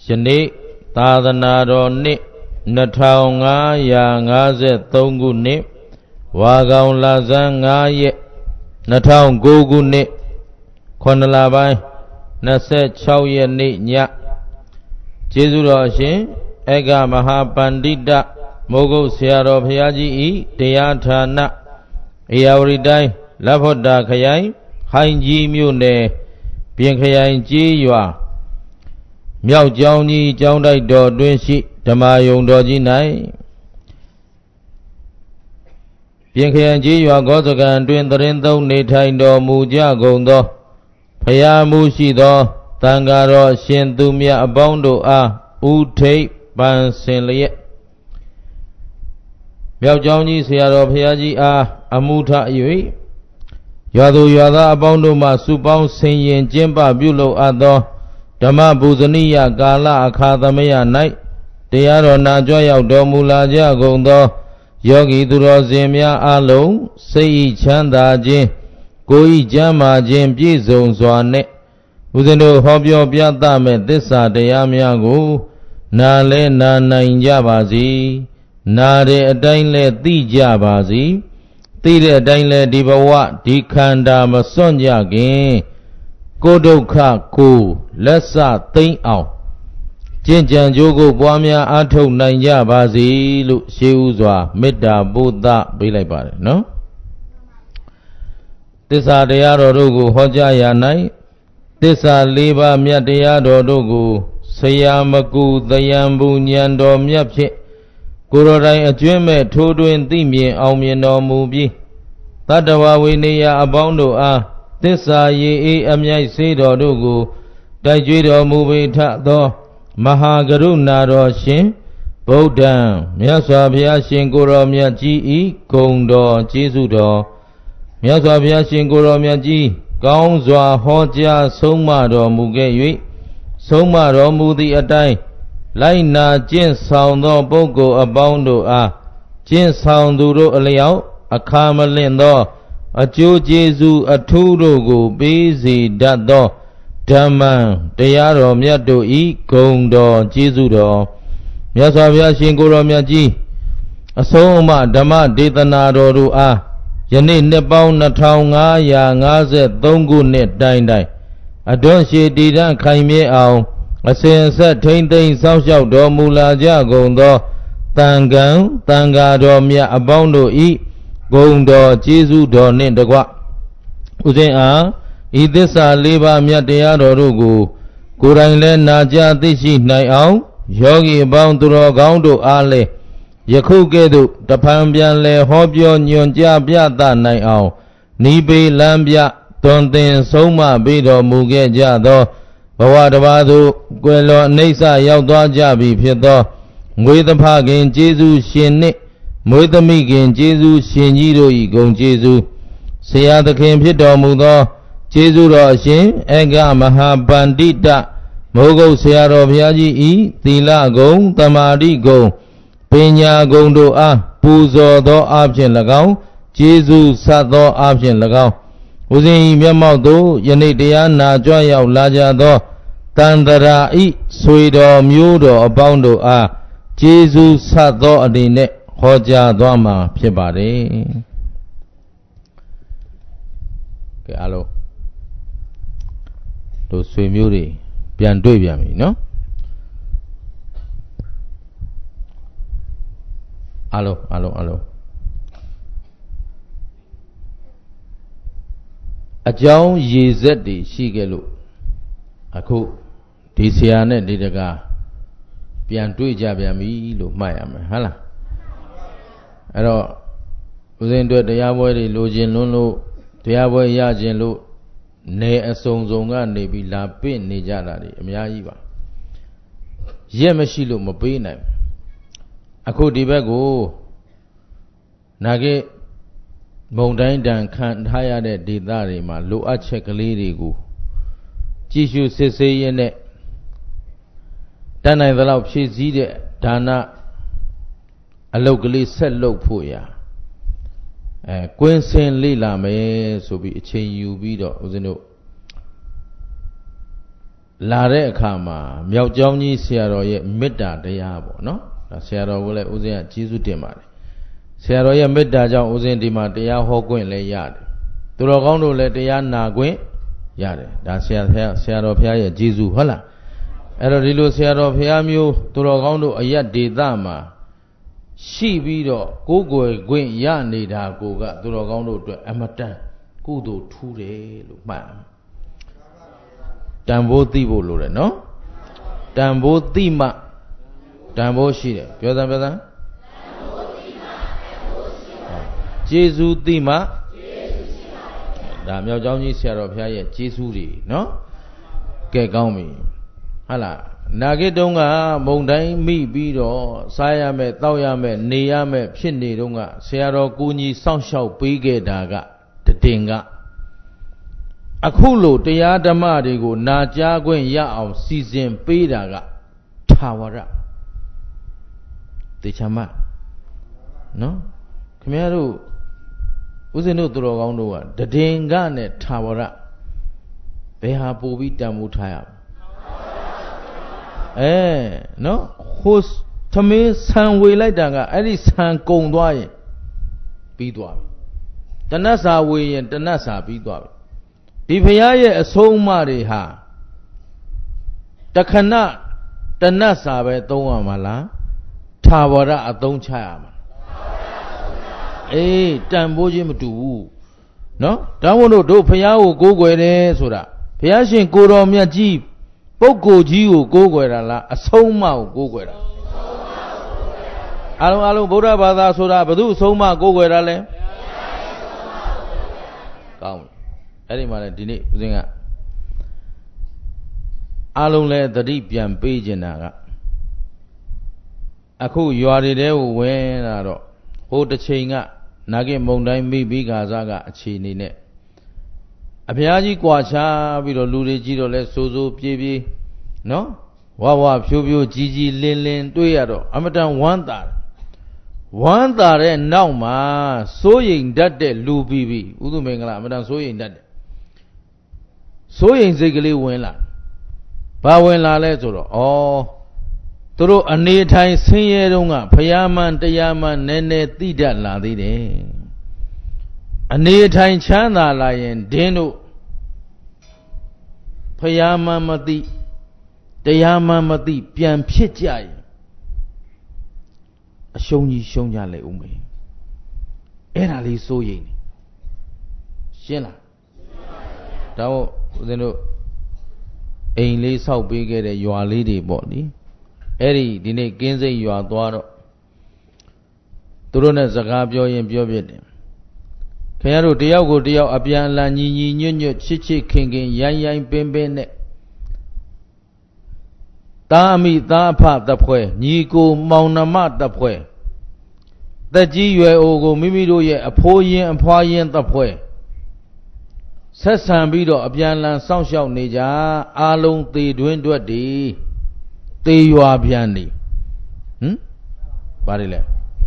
Shani Tadanaroni Nataunga Yangaze Tonguni Wagaun Lazanga Nataun Guguni Konalabai Nase Chauye Ni Nya Jesuroshi Ega Mahapandita Mogo Siaro Piaji Teatana Eauridai Lavoda Kayai Hainji Mune Pinkayai Jiwa Miao Jouni Joundai Do Dunshi Tamayung Doji Nai Pinkayai Jiwa Gozagan Dwindarindo Nitaindo Muja Gondo Paya Mushi Do Tangaro Shintumia Abondo A Ute Ban Senliet Miao Jouni Siaro Piaji A Amuta Yui Yadu Yada Abondo Ma Supang Senyen Jemba Bulo Ado Dama Buzania Gala Akadamia Night Tiaro Najoya Domulaja Gondo Yogi Duro Zemia Alo Sei Chanda Jin Goi Jama Jin Bizon Zwane Uzendo Hobyo Biata Me Disa Deyamiago Nale Nana Injabazi Nare Adainle Dijabazi Tire Adainle Dibawa Dikanda Masonja Gin Kodoka Ko Lessa Ting Ao Jinjan Jogo Buamia Ato Nanja Bazi Lu Shiuzwa Mida Buddha Bilabare no Tisa Dearo Rogu Hoja Yanai Tisa Liba Miadeado Rogu Sayamaku Dayambu Nyando Miapche Kurodai Ajeme Tudwin Dimi Aumino Mubi Tadawa Winia Abondo A Tissa ye amyai sedo dogu Daijuido Mubita do Mahagaruna do Shin Bodhan Myaswabhya Shinkuro Myaji Gondo Jesu do Myaswabhya Shinkuro Myaji Gaungzwa Hoja Soma do Muge Yui Soma do Mudi Adai Laina Jin Sound do Bogo Abondo A Jin Sound do Aliao Akamalin do Ajo Jesu Aturogo Bezi Dado Dhamman Tayaro Myato I Gondo Jesu do Myaswabhya Shinkuro Myaji Asoma Dhamma Detanaro do A Yani Nepao Nataunga Ya Ngaze Tongu Net Dai Dai Adon She Didan Kaime Ao Asensa Taintain South do Mulaja Gondo Tangan Tangado Mya Abondo I Gondo Jesu do Nindagwa Uzen A Idisa Liba Myatayaro Rugu Kurainle Naja Tishi Nai Ao Yogi Bounduro Gaundo Ale Yakugedu Tapambian Le Hobyo Nyonja Biata Nai Ao Nibi Lambia Tontin Soma Bido Muge Jado Bawadabadu Gwelo Nisa Yaudwa Jabi Pieto Mwitapagin Jesu Shinni Mwitamikin Jesu Shinjiro I Gong Jesu Sayadakin Pito Mudo Jesu Ro Shin Ega Mahabandita Mogo Sayaro Piaji I Tila Gong Tamari Gong Penya Gondo A Puzo Do Option Lagao Jesu Sato Option Lagao Uzin Yamaudo Yanidea Na Joya Laja Do Tandara I Suido Mudo Abondo A Jesu Sato Adine Hoja Dwama Pibare Okay, hello. To swim yuri Pian Dubiami, no? Hello. A John Yizeti Shigelu Aku Tisiane Didaga Pian Dujabiami Lu Mayam, Hala. Ero Uzindo the Yawari Lujin Lulu, the Yaway Yajin Lu, Ne a song zonga nebi la pin Nijana, Miaiva Yemashilu Mopina Aku Dibago Nage Mountain Dan can't hire the Didarima, Lu Achekaligu Jishu Sese in it Dana the love she zide Dana a locally set low poya. Gwen Saint Lila may so be a chain you beat up, was no လာတဲ့အခါမှာမြောက်ကျောင်းကြီးဆရာတော်ရဲ့မေတ္တာတရားပေါ့နော်ဒါဆရာတော်ကိုလည်းဦးဇင်းကကျေးဇူးတင်ပါတယ်ဆရာတော်ရဲ့မေတ္တာကြောင့်ဦးဇင်းဒီမှာတရားဟောခွင့်လည်းရတယ်သူတော်ကောင်းတို့လည်းတရားနာခွင့်ရတယ်ဒါဆရာတော်ဘုရားရဲ့ကျေးဇူးဟုတ်လားအဲ့တော့ဒီလိုဆရာတော်ဘုရားမျိုးသူတော်ကောင်းတို့အယက်ဒေသမှာရှိပြီးတော့ကိုးကွယ်ခွင့်ရနေတာကိုကသူတော်ကောင်းတို့အတွက်အမတန်ကုသိုလ်ထူးတယ်လို့မှတ်တန်ဖိုးသိဖို့လိုတယ်နော်တန်ဖိုးသိမှတန်ဖိုးရှိတယ်ပြောစမ်းကျေးဇူးသိမှဒါမြောက်ကျောင်းကြီးဆရာတော်ဘုရားရဲ့ကျေးဇူးတွေနော်ကဲကောင်းပြီဟုတ်လားနာဂစ်တုန်းကမုံတိုင်းမိပြီးတော့စားရမယ်တောက်ရမယ်နေရမယ်ဖြစ်နေတုန်းကဆရာတော်ကိုကြီးစောင့်ရှောက်ပေးခဲ့တာကတတင်ကအခုလိုတရားဓမ္မတွေကိုနာကြားခွင့်ရအောင်စီစဉ်ပေးတာကထာဝရတေချာမနော်ခင်ဗျားတို့ဦးဇင်းတို့သူတော်ကောင်းတို့ကတည်ငကနဲ့ထာဝရဘယ်ဟာပို့ပြီးတန်ဖိုးထားရနော်ဟိုသမင်းဆံဝေလိုက်တာကအဲ့ဒီဆံကုံသွားရင်ပြီးသွားပြီတဏ္ဍစာဝေရင်တဏ္ဍစာပြီးသွားပြီဒီဘုရားရဲ့အဆုံးအမတွေဟာတခဏတဏ္ဍစာပဲသုံးရမှာလားထာဝရအသုံးချရမှာတန်ဖိုးခြင်းမတူဘူးနော်ဒါမို့လို့တို့ဘုရားကိုကိုးကွယ်တယ်ဆိုတာဘုရားရှင်ကိုတော်မြတ်ကြီးပုဂ္ဂိုလ်ကြီးကိုကိုးကွယ်တာလားအဆုံးအမကိုကိုးကွယ်တာအားလုံးဗုဒ္ဓဘာသာဆိုတာဘယ်သူအဆုံးအမကိုးကွယ်တာလဲကောင်းအဲ့ဒီမှာလည်းဒီနေ့ဦးဇင်းကအားလုံးလည်းသတိပြန်ပေးခြင်းတာကအခုရွာတွေတဲကိုဝင်လာတော့ဟိုတစ်ချိန်ကနာဂိမုံတိုင်းမိပြီးခါစားကအခြေအနေနဲ့အများကြီးကြွာချပြီးတော့လူတွေကြီးတော့လဲစိုးစိုးပြေးပြေးနော်ဝဝဖြိုးဖြိုးကြီးကြီးလင်းလင်းတွေးရတော့အမတန်ဝမ်းသာတဲ့နောက်မှာစိုးရိမ်တတ်တဲ့လူပြီးပြီဥဒုမင်္ဂလာအမတန်စိုးရိမ်တတ်တယ်စိုးရိမ်စိတ်ကလေးဝင်လာဘာဝင်လာလဲဆိုတော့သူတို့အနေထိုင်ဆင်းရဲတုန်းကဘုရားမှန်တရားမှန်နည်းနည်းသိတတ်လာသေးတယ်အနေထိုင်ချမ်းသာလာရင်ဒင်းတို့ဘုရားမှန်မသိတရားမှန်မသိပြန်ဖြစ်ကြရင်အရှုံးကြီးရှုံးကြလေဦးမယ်အဲ့ဒါလေးစိုးရိမ်နေရှင်းလားဒါဟုတ်ဦးဇင်းတို့အိမ်လေးဆောက်ပေးခဲ့တဲ့ရွာလေးတွေပေါ့နိအဲ့ဒီနေ့ကင်းစိတ်ရွာသွားတော့သူတို့နဲ့စကားပြောရင်ပြောပြတယ်ခင်ဗျားတို့တယောက်ကိုတယောက်အပြန်အလှန်ညီညီညွတ်ညွတ်ချစ်ချစ်ခင်ခင်ရိုင်းရိုင်းပင်းပင်းနဲ့တာအမိတာအဖတဖွဲညီကိုမောင်နှမတဖွဲသက်ကြီးရွယ်အိုကိုမိမိတို့ရဲ့အဖိုးရင်အဖွားရင်တဖွဲဆက်ဆံပြီးတော့အပြန်လန်စောင့်ရှောက်နေကြအားလုံးသေတွင်းတွက်တည်သေရွာပြန်နေဘာတွေလဲ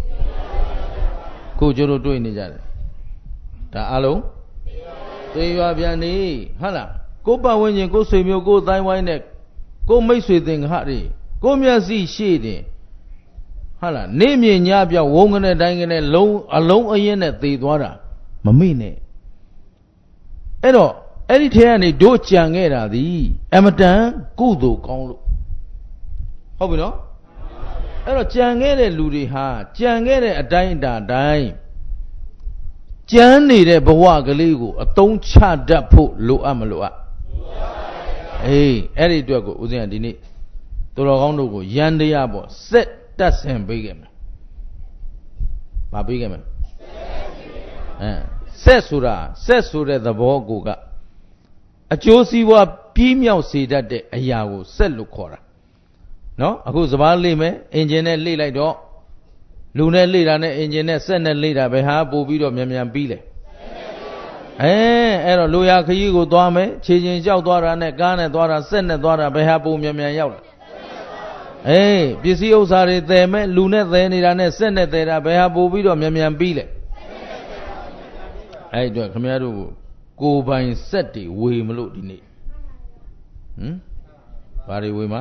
ခုကျတို့တွေ့နေကြတယ်ဒါအားလုံးသေရွာပြန်နေဟုတ်လားကိုပတ်ဝန်းကျင်ကိုဆွေမျိုးကိုတိုင်းဝိုင်းနဲ့ကိုမိတ်ဆွေသင်္ဃတွေကိုမျက်စိရှိတယ်ဟုတ်လားနေမြင်ညပြောက်ဝုန်းကနေတိုင်းကနေအလုံးအရင်နဲ့သေသွားတာမမေ့နဲ့အဲ့တော့အဲ့ဒီထဲကနေတို့ကြံခဲ့တာသည်အမတန်ကုသိုလ်ကောင်းလို့ဟုတ်ပြီနော်အဲ့တော့ကြံခဲ့တဲ့လူတွေဟာကြံခဲ့တဲ့အတိုင်းအတာတိုင်းကြံနေတဲ့ဘဝကလေးကိုအသုံးချတတ်ဖို့လိုအပ်မလိုအပ်အဲ့ဒီအတွက်ကိုဦးဇင်းကဒီနေ့သူတော်ကောင်းတို့ကိုယန္တရားပေါ့စက်တက်ဆင်ပေးခဲ့မယ်မပေးခဲ့မယ်စက်ဆိုတာစက်ဆိုတဲ့သဘောကိုကအကျိုးစီးပွားပြည့်မြောက်စေတတ်တဲ့အရာကိုစက်လို့ခေါ်တာနော်အခုစပားလေးမယ်အင်ဂျင်နဲ့လေးလိုက်တော့လူနဲ့လေးတာနဲ့အင်ဂျင်နဲ့စက်နဲ့လေးတာဘယ်ဟာပို့ပြီးတော့မြန်ပြီးလဲအဲ့တော့လူရခရီးကိုသွားမယ်ခြေချင်းကြောက်သွားတာနဲ့ကားနဲ့သွားတာစက်နဲ့သွားတာဘယ်ဟာပိုမြန်ရောက်လာပစ္စည်းဥစ္စာတွေသယ်မဲ့လူနဲ့သယ်နေတာနဲ့စက်နဲ့သယ်တာဘယ်ဟာပို့ပြီးတော့မြန်ပြီးလဲအဲ့အတွက်ခမရတို့ကိုပိုင်စက်တွေဝေမလို့ဒီနေ့ဘာတွေဝေမှာ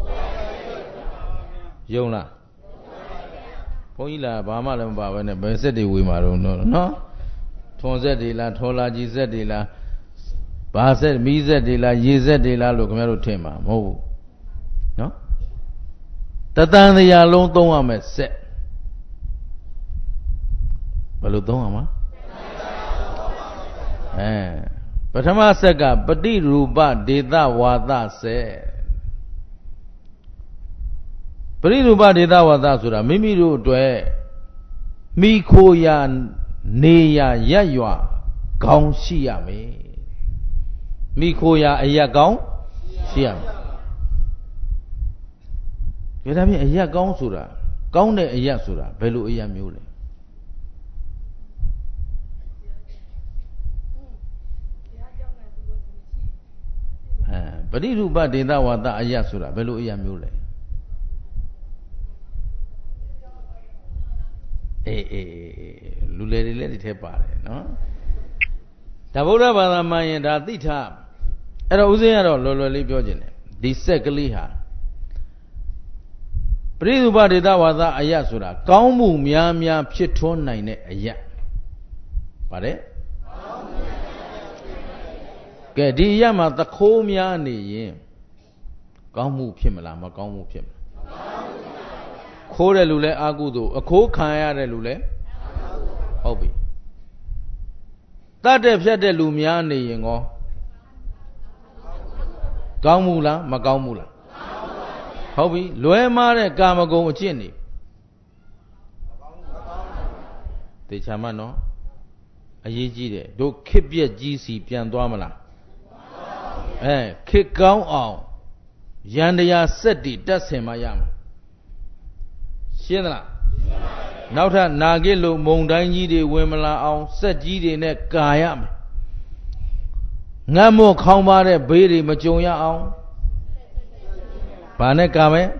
ယုံလားဘုန်းကြီးလားဘာမှလည်းမပါဘဲနဲ့ဘယ်စက်တွေဝေမှာတော့နော်ထွန်စက်တွေလားထော်လာကြီးစက်တွေလားဘာစက်မီးစက်တွေလားရေစက်တွေလားလို့ခင်ဗျားတို့ထင်မှာမဟုတ်ဘူးနော်တသံတရားလုံးသုံးရမယ်စက်ဘယ်လိုသုံးရမှာပထမဆက်ကပฏิရူပဒေသဝါဒစက်ပရိရူပဒေသဝါဒဆိုတာမိမိတို့အတွက်မိခိုရာနေရာရက်ရွာကောင်းရှိရမယ်မိခိုရာအရက်ကောင်းရှိရမယ်ဒါဖြင့်အရက်ကောင်းဆိုတာကောင်းတဲ့အရက်ဆိုတာဘယ်လိုအရက်မျိုးလဲပရိရူပဒေသဝါဒအရက်ဆိုတာဘယ်လိုအရက်မျိုးလဲလူလေတွေလည်းဒီထဲပါတယ်နော်ဒါဗုဒ္ဓဘာသာမှန်ရင်ဒါသိထားအဲ့တော့ဦးဇင်းကတော့လွယ်လွယ်လေးပြောခြင်းတယ်ဒီစက်ကလေးဟာပရိသုဘဒေသဝါဒအယဆိုတာကောင်းမှုများများဖြစ်ထွန်းနိုင်တဲ့အယပါတယ်ကဲဒီအယမှာသခိုးများနေရင်ကောင်းမှုဖြစ်မလားမကောင်းမှုဖြစ်မလားခိုးတဲ့လူလဲအာကုသို့အခိုးခံရတဲ့လူလဲဟုတ်ပြီတတ်တဲ့ဖြတ်တဲ့လူများနေရင်ကောကောင်းမှုလားမကောင်းမှုလားဟုတ်ပြီလွဲမားတဲ့ကာမဂုဏ်အကျင့်နေတေချာမနော်အရေးကြီးတယ်တို့ခစ်ပြက်ကြီးစီပြန်သွားမလားခစ်ကောင်းအောင်ရန်တရားစက်တီတက်ဆင်မှရမှာရှင်းသလားနောက်ထပ်နာဂစ်လိုမုံတိုင်းကြီးတွေဝင်မလာအောင်စက်ကြီးတွေနဲ့ကာရမယ်ငတ်မော့ခေါင်းပါတဲ့ဘေးတွေမကြုံရအောင်ဘာနဲ့ကာမယ်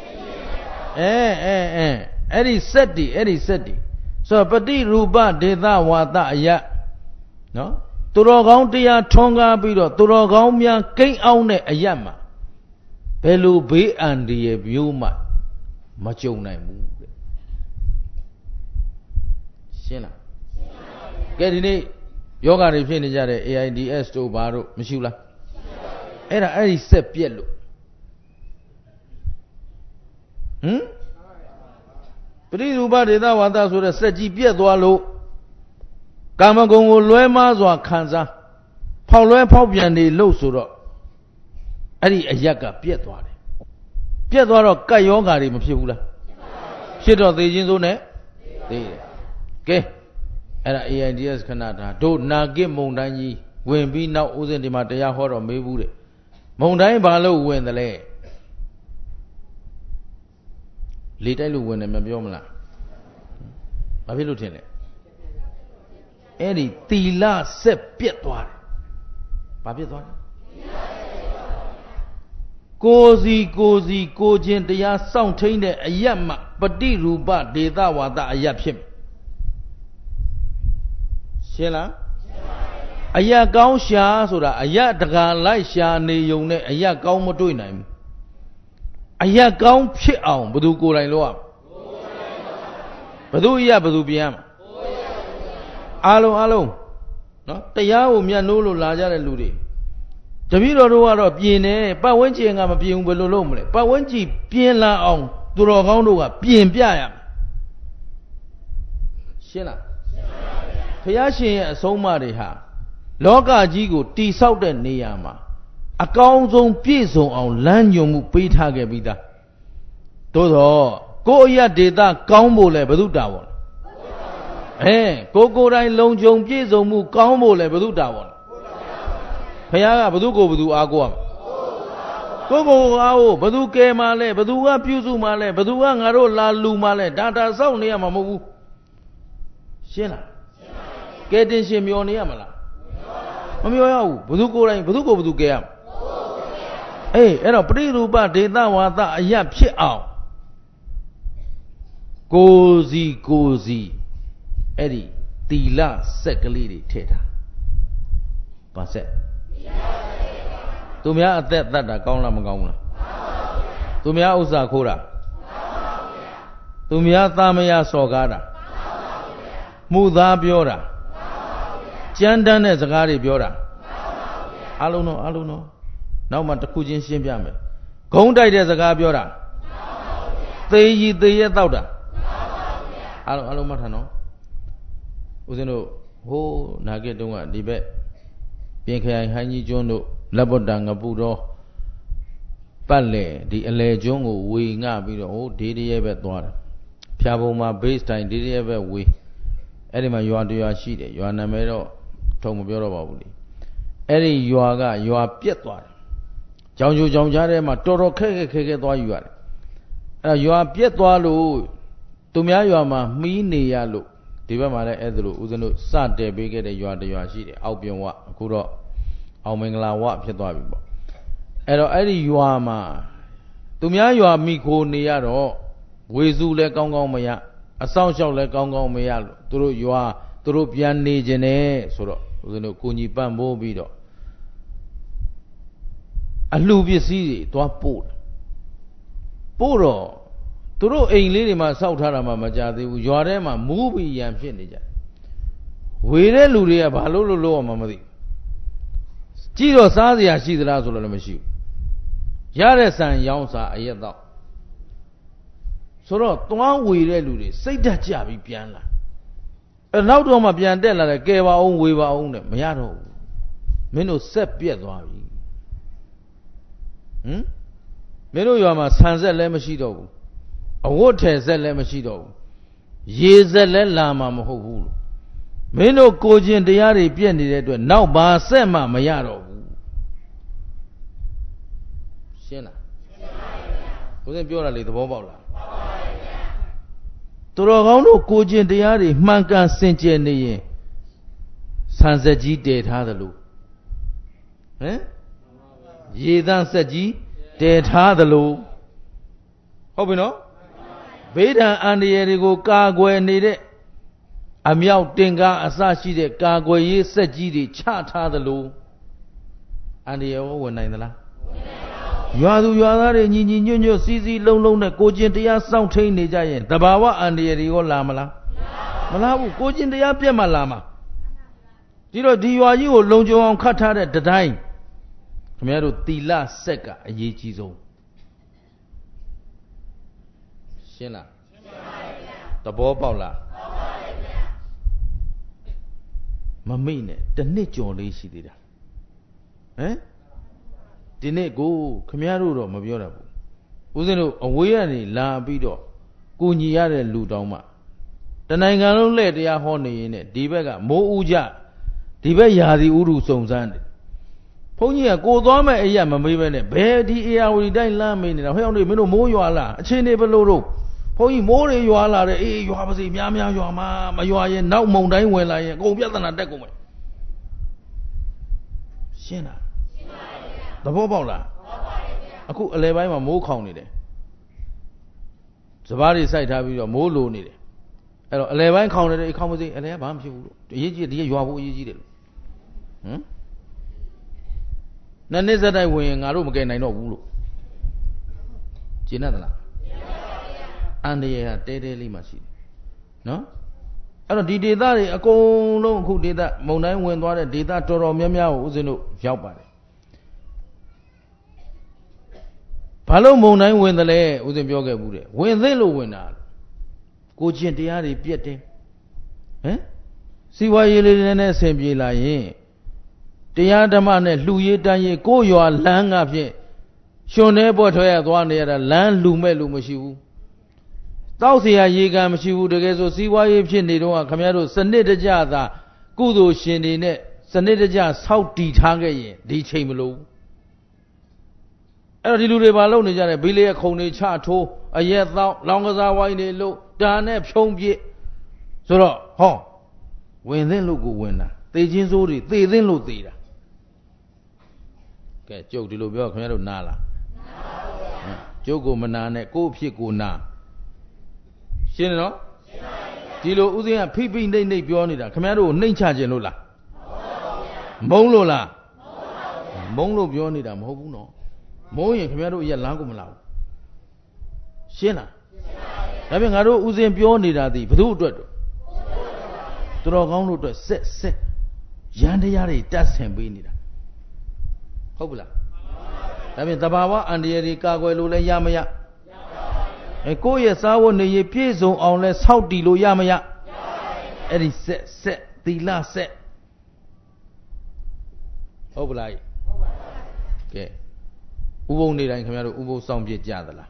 အဲ့ဒီစက်တီဆိုတော့ပฏิရူပဒေသဝါဒအယနော်သူတော်ကောင်းတရားထွန်းကားပြီးတော့သူတော်ကောင်းများကိန်းအောင်တဲ့အယမှာဘယ်လိုဘေးအန္တရာယ်မျိုးမှမကြုံနိုင်ဘူးတဲ့ရှင်းလားကဲဒီနေ့ယောဂတွေဖြစ်နေကြတဲ့ AIDS တို့ဘာတို့မရှိဘူးလားအဲ့ဒီစက်ပြက်လို့ပရိရူပဒေသဝါဒဆိုတဲ့စက်ကြီးပြက်သွားလို့ကာမဂုဏ်ကိုလွဲမားစွာခံစားဖောက်လွဲဖောက်ပြန်နေလို့ဆိုတော့အဲ့ဒီအယက်ကပြက်သွားတယ်ပြက်သွားတော့ကတ်ယောဂါတွေမဖြစ်ဘူးလားဖြစ်တော့သေခြင်းစိုးနဲ့သေတယ်ကဲအဲ့ဒါ AIDS ခဏတာတို့နာဂစ်မုံတိုင်းကြီးဝင်ပြီးနောက်ဥစဉ်ဒီမှာတရားဟောတော့မေးဘူးတဲ့မုံတိုင်းဘာလို့ဝင်တယ်လဲလေတိုက်လို့ဝင်တယ်မပြောမလားဘာဖြစ်လို့ထင်လဲအဲ့ဒီသီလဆက်ပြက်သွားတယ်ဘာပြက်သွားလဲကိုစီကိုချင်းတရားစောင့်ထိန်တဲ့အယတ်မှပฏิရူပဒေသဝါဒအယတ်ဖြစ်မယ်ရှင်းလားအယတ်ကောင်းရှာဆိုတာအယတ်တကာလိုက်ရှာနေုံနဲ့အယတ်ကောင်းမတွေ့နိုင်ဘူးအယတ်ကောင်းဖြစ်အောင်ဘယ်သူကိုယ်တိုင်လုပ်ရမလဲဘယ်သူအယတ်ဘယ်သူပြင်ရမလဲအားလုံးနော်တရားကိုမျက်နှိုးလို့လာကြတဲ့လူတွေတပည့်တော်တို့ကတော့ပြင်တယ်ပတ်ဝန်းကျင်ကမပြင်ဘူးဘယ်လိုလုပ်မလဲပတ်ဝန်းကျင်ပြင်လာအောင်သူတော်ကောင်းတို့ကပြင်ပြရမယ်ရှင်းလားဘုရားရှင်ရဲ့အဆုံးအမတွေဟာလောကကြီးကိုတိဆောက်တဲ့နေရာမှာအကောင်းဆုံးပြည့်စုံအောင်လမ်းညွှန်မှုပေးထားခဲ့ပြီးသားသို့တော့ကိုယ့်အရဒေတာကောင်းဖို့လဲဘယ်သူတာဝန်ကိုယ်တိုင်လုံခြုံပြည့်စုံမှုကောင်းဖို့လဲဘယ်သူတာဝန်ဘုရားကဘယ်သူကိုဘယ်သူအားကိုးရမလဲကိုယ်အားကိုဘယ်သူကယ်မှလဲဘယ်သူကပြုစုမှလဲဘယ်သူကငါတို့လာလူမှလဲဒါစောင့်နေရမှာမဟုတ်ဘူးရှင်းလားကဲတင်ရှင်မျောနေရမလားမမျောရဘူးဘယ်သူကိုယ်တိုင်ဘယ်သူကိုဘယ်သူကယ်ရမလဲအဲ့တော့ပရိရူပဒေသဝါဒအယတ်ဖြစ်အောင်ကိုစီအဲ့ဒီသီလစက်ကလေးတွေထည့်ထားပါဆက်သူများအသက်တတ်တာကောင်းလားမကောင်းဘူးလားသူများဥစ္စာခိုးတာသူများသားမယားစော်ကားတာမှုသားပြောတာကြမ်းတမ်းတဲ့စကားတွေပြောတာအလုံးတော့နောက်မှတစ်ခုချင်းရှင်းပြမယ်ဂုံးတိုက်တဲ့စကားပြောတာသေကြီးသေရဲတောက်တာအလုံးမှတ်ထားနော်ဦးဇင်းတို့ဟိုးနာဂစ်တုန်းကဒီဘက်ပြင်ခရိုင်ဟိုင်းကြီးကျွန်းတို့လက်ပုတ်တန်ငပုတော်ပတ်လေဒီအလဲကျွန်းကိုဝေငှပြီးတော့ဟိုဒေးရဲပဲသွားတယ်ဖြာပုံမှာ base တိုင်းဒေးရဲပဲဝေအဲ့ဒီမှာရွာတရွာရှိတယ်ရွာနာမည်တော့ထုံမပြောတော့ပါဘူးလေအဲ့ဒီရွာကရွာပြက်သွားတယ်ကြောင်ကြိုကြောင်ကြားထဲမှာတော်တော်ခက်ခဲသွားယူရတယ်အဲ့ရွာပြက်သွားလို့သူများရွာမှာမှီးနေရလို့ဒီဘက်မှာလည်းအဲ့ဒါလို့ဦးဇင်းတို့စတယ်ပေးခဲ့တဲ့ရွာတရွာရှိတယ်အောက်ပြင်ဝအခုတော့အောင်မင်္ဂလာဝဖြစ်သွားပြီပေါ့အဲ့တော့အဲ့ဒီရွာမှာသူများရွာမိခိုနေရတော့ဝေစုလည်းကောင်းကောင်းမရအဆောင်လျှောက်လည်းကောင်းကောင်းမရလို့သူတို့ရွာသူတို့ပြန်နေခြင်းနဲ့ဆိုတော့ဦးဇင်းတို့ကိုကြီးပန့်ပိုးပြီးတော့အလှပစ္စည်းတွေသွားပို့တော့သူတို့အိမ်လေးတွေမှာစောက်ထားတာမှမကြသေးဘူးရွာထဲမှာမူးပြီးရန်ဖြစ်နေကြဝေတဲ့လူတွေကဘာလို့လို့မှမသိကြည့်တော့စားစရာရှိသလားဆိုတော့လည်းမရှိဘူးရတဲ့ဆန်ရောင်းစားအရက်တော့ဆိုတော့သွားဝေတဲ့လူတွေစိတ်ဓာတ်ကြပြီးပြန်လာနောက်တော့မှပြန်တက်လာတယ်ကဲပါအောင်ဝေပါအောင်တဲ့မရတော့ဘူးမင်းတို့ဆက်ပြက်သွားပြီမင်းတို့ရွာမှာဆန်ဆက်လည်းမရှိတော့ဘူးအဝတ်ထည်ဆက်လည်းမရှိတော့ဘူးရေဆက်လည်းလာမှာမဟုတ်ဘူးလို့မင်းတို့ကိုကျင်တရားတွေပြည့်နေတဲ့အတွက်နောက်ဘာဆက်မှမရတော့ဘူးရှင်းလားဘုရားပြောတာလေသဘောပေါက်လားသူတော်ကောင်းတို့ကိုကျင်တရားတွေမှန်ကန်စင်ကြယ်နေရင်ဆန်ဆက်ကြီးတည်ထားသလိုရေသန့်ဆက်ကြီးတည်ထားသလိုဟုတ်ပြီနော်ဘေးဒဏ်အန္တရာယ်တွေကိုကာကွယ်နေတဲ့အမြောက်တင်ကားအစရှိတဲ့ကာကွယ်ရေးစက်ကြီးတွေချထားသလိုအန္တရာယ်ဝင်နိုင်သလားရွာသူရွာသားတွေညီညီညွတ်ညွတ်စီစီလုံးလုံးနဲ့ကိုကျင်တရားစောင့်ထိန်နေကြရင်တဘာဝအန္တရာယ်တွေရောလာမလားမလာဘူးကိုကျင်တရားပြတ်မှလာမှာဒီတော့ဒီရွာကြီးကိုလုံခြုံအောင်ခတ်ထားတဲ့တိုင်းခင်ဗျားတို့သီလစက်ကအရေးကြီးဆုံးရှင်းလားရှင်းပါဗျာသဘောပေါက်လားပေါက်ပါတယ်ဗျာမမိတ်နဲ့တစ်နှစ်ကျော်လေးရှိသေးတာဒီနေ့ကိုခင်ဗျားတို့တော့မပြောတတ်ဘူးဦးဇင်းတို့အဝေးကနေလာပြီးတော့ကိုညီရတဲ့လူတောင်းမှတနိုင်ငံလုံးလှည့်တရားဟောနေရင်ဒီဘက်ကမိုးဦးကြဒီဘက်ယာစီဥရုစုံစမ်းတယ်ဘုန်းကြီးကကိုသွားမဲ့အရာမမေးပဲနဲ့ဘယ်ဒီအေယာဝတီတိုင်းလမ်းမေးနေတာဟဲ့အောင်တွေမင်းတို့မိုးရွာလားအချင်းတွေဘယ်လိုတော့ဘုန်းကြီးမိုးတွေရွာလာတယ်အေးရွာပါစေများများရွာမှာမရွာရင်နောက်မုန်တိုင်းဝင်လာရင်အကုန်ပြဿနာတက်ကုန်မယ်ရှင်းလားရှင်းပါဗျာသဘောပေါက်လားပေါက်ပါတယ်ဗျာအခုအလဲပိုင်းမှာမိုးခေါင်နေတယ်စပားတွေစိုက်ထားပြီးတော့မိုးလိုနေတယ်အဲ့တော့အလဲပိုင်းခေါင်နေတယ်ခေါင်ပါစေအလဲကဘာမှဖြစ်ဘူးလို့အရေးကြီးဒီရွာဖို့အရေးကြီးတယ်လို့နှစ်စက်တိုင်းဝင်ရင်ငါတို့မကယ်နိုင်တော့ဘူးလို့ကျင်တတ်သလားအန္တရာယ်ကတဲလေးမှရှိတယ်နော်အဲ့တော့ဒီဒေသတွေအကုန်လုံးအခုဒေသမုန်တိုင်းဝင်သွားတဲ့ဒေသတော်တော်များများကိုဦးဇင်းတို့ရောက်ပါတယ်ဘာလို့မုန်တိုင်းဝင်တယ်လဲဦးဇင်းပြောခဲ့ဘူးတဲ့ဝင်သိလို့ဝင်တာကိုကျင့်တရားတွေပြက်တယ်စီဝါရေးလေးနဲ့ဆင်ပြေလာရင်တရားဓမ္မနဲ့လှူရေးတန်းရေးကိုရွာလမ်းကဖြင့်ရှင်နေပေါ်ထွက်ရသွားနေရတာလမ်းလှူမဲ့လူမရှိဘူးတောက်เสียရေကံမရှိဘူးတကယ်ဆိုစီးပွားရေးဖြစ်နေတော့ခမရတို့စနစ်တကျသာကုသိုလ်ရှင်တွေနဲ့စနစ်တကျဆောက်တည်ထားခဲ့ရင်ဒီချိန်မလို့အဲ့တော့ဒီလူတွေဘာလုပ်နေကြလဲဘီလေးရခုံတွေချထိုးအရက်သောလောင်ကစားဝိုင်းတွေလို့ဒါနဲ့ဖြုံးပြစ်ဆိုတော့ဟောဝင်သင့်လို့ကိုဝင်တာသေချင်းစိုးတွေသေသင့်လို့သေတာကဲကျုပ်ဒီလိုပြောခင်ဗျားတို့နားလားနားပါဗျာကျုပ်ကိုမနာနဲ့ကိုယ့်ဖြစ်ကိုနာရှင်းတယ်နော်ရှင်းပါပြီဒီလိုဥစဉ်ကဖိဖိနှိမ့်နှိမ့်ပြောနေတာခင်ဗျားတို့ကိုနှိမ့်ချခြင်းလို့လားမဟုတ်ပါဘူးဗျာမုန်းလို့လားမုန်းပါဘူးဗျာမုန်းလို့ပြောနေတာမဟုတ်ဘူးနော်မုန်းရင်ခင်ဗျားတို့ရက်လမ်းကိုမလာဘူးရှင်းလားဒါပြန်ငါတို့ဥစဉ်ပြောနေတာဒီဘု து အတွက်တော်ကောင်းတို့အတွက်ဆက်ရန်တရားတွေတတ်ဆင်ပေးနေတာဟုတ်ပြီလားဒါပြန်တဘာဝအန္တရာယ်တွေကာကွယ်လို့လဲရမရကိုယ့်ရဲ့စားဝတ်နေရေးပြည့်စုံအောင်လဲစောင့်တည်လို့ရမရအဲ့ဒီဆက်သီလဆက်ဟုတ်ပလားကဲဥပုံနေတိုင်းခင်ဗျားတို့ဥပုံစောင့်ပြစ်ကြသလား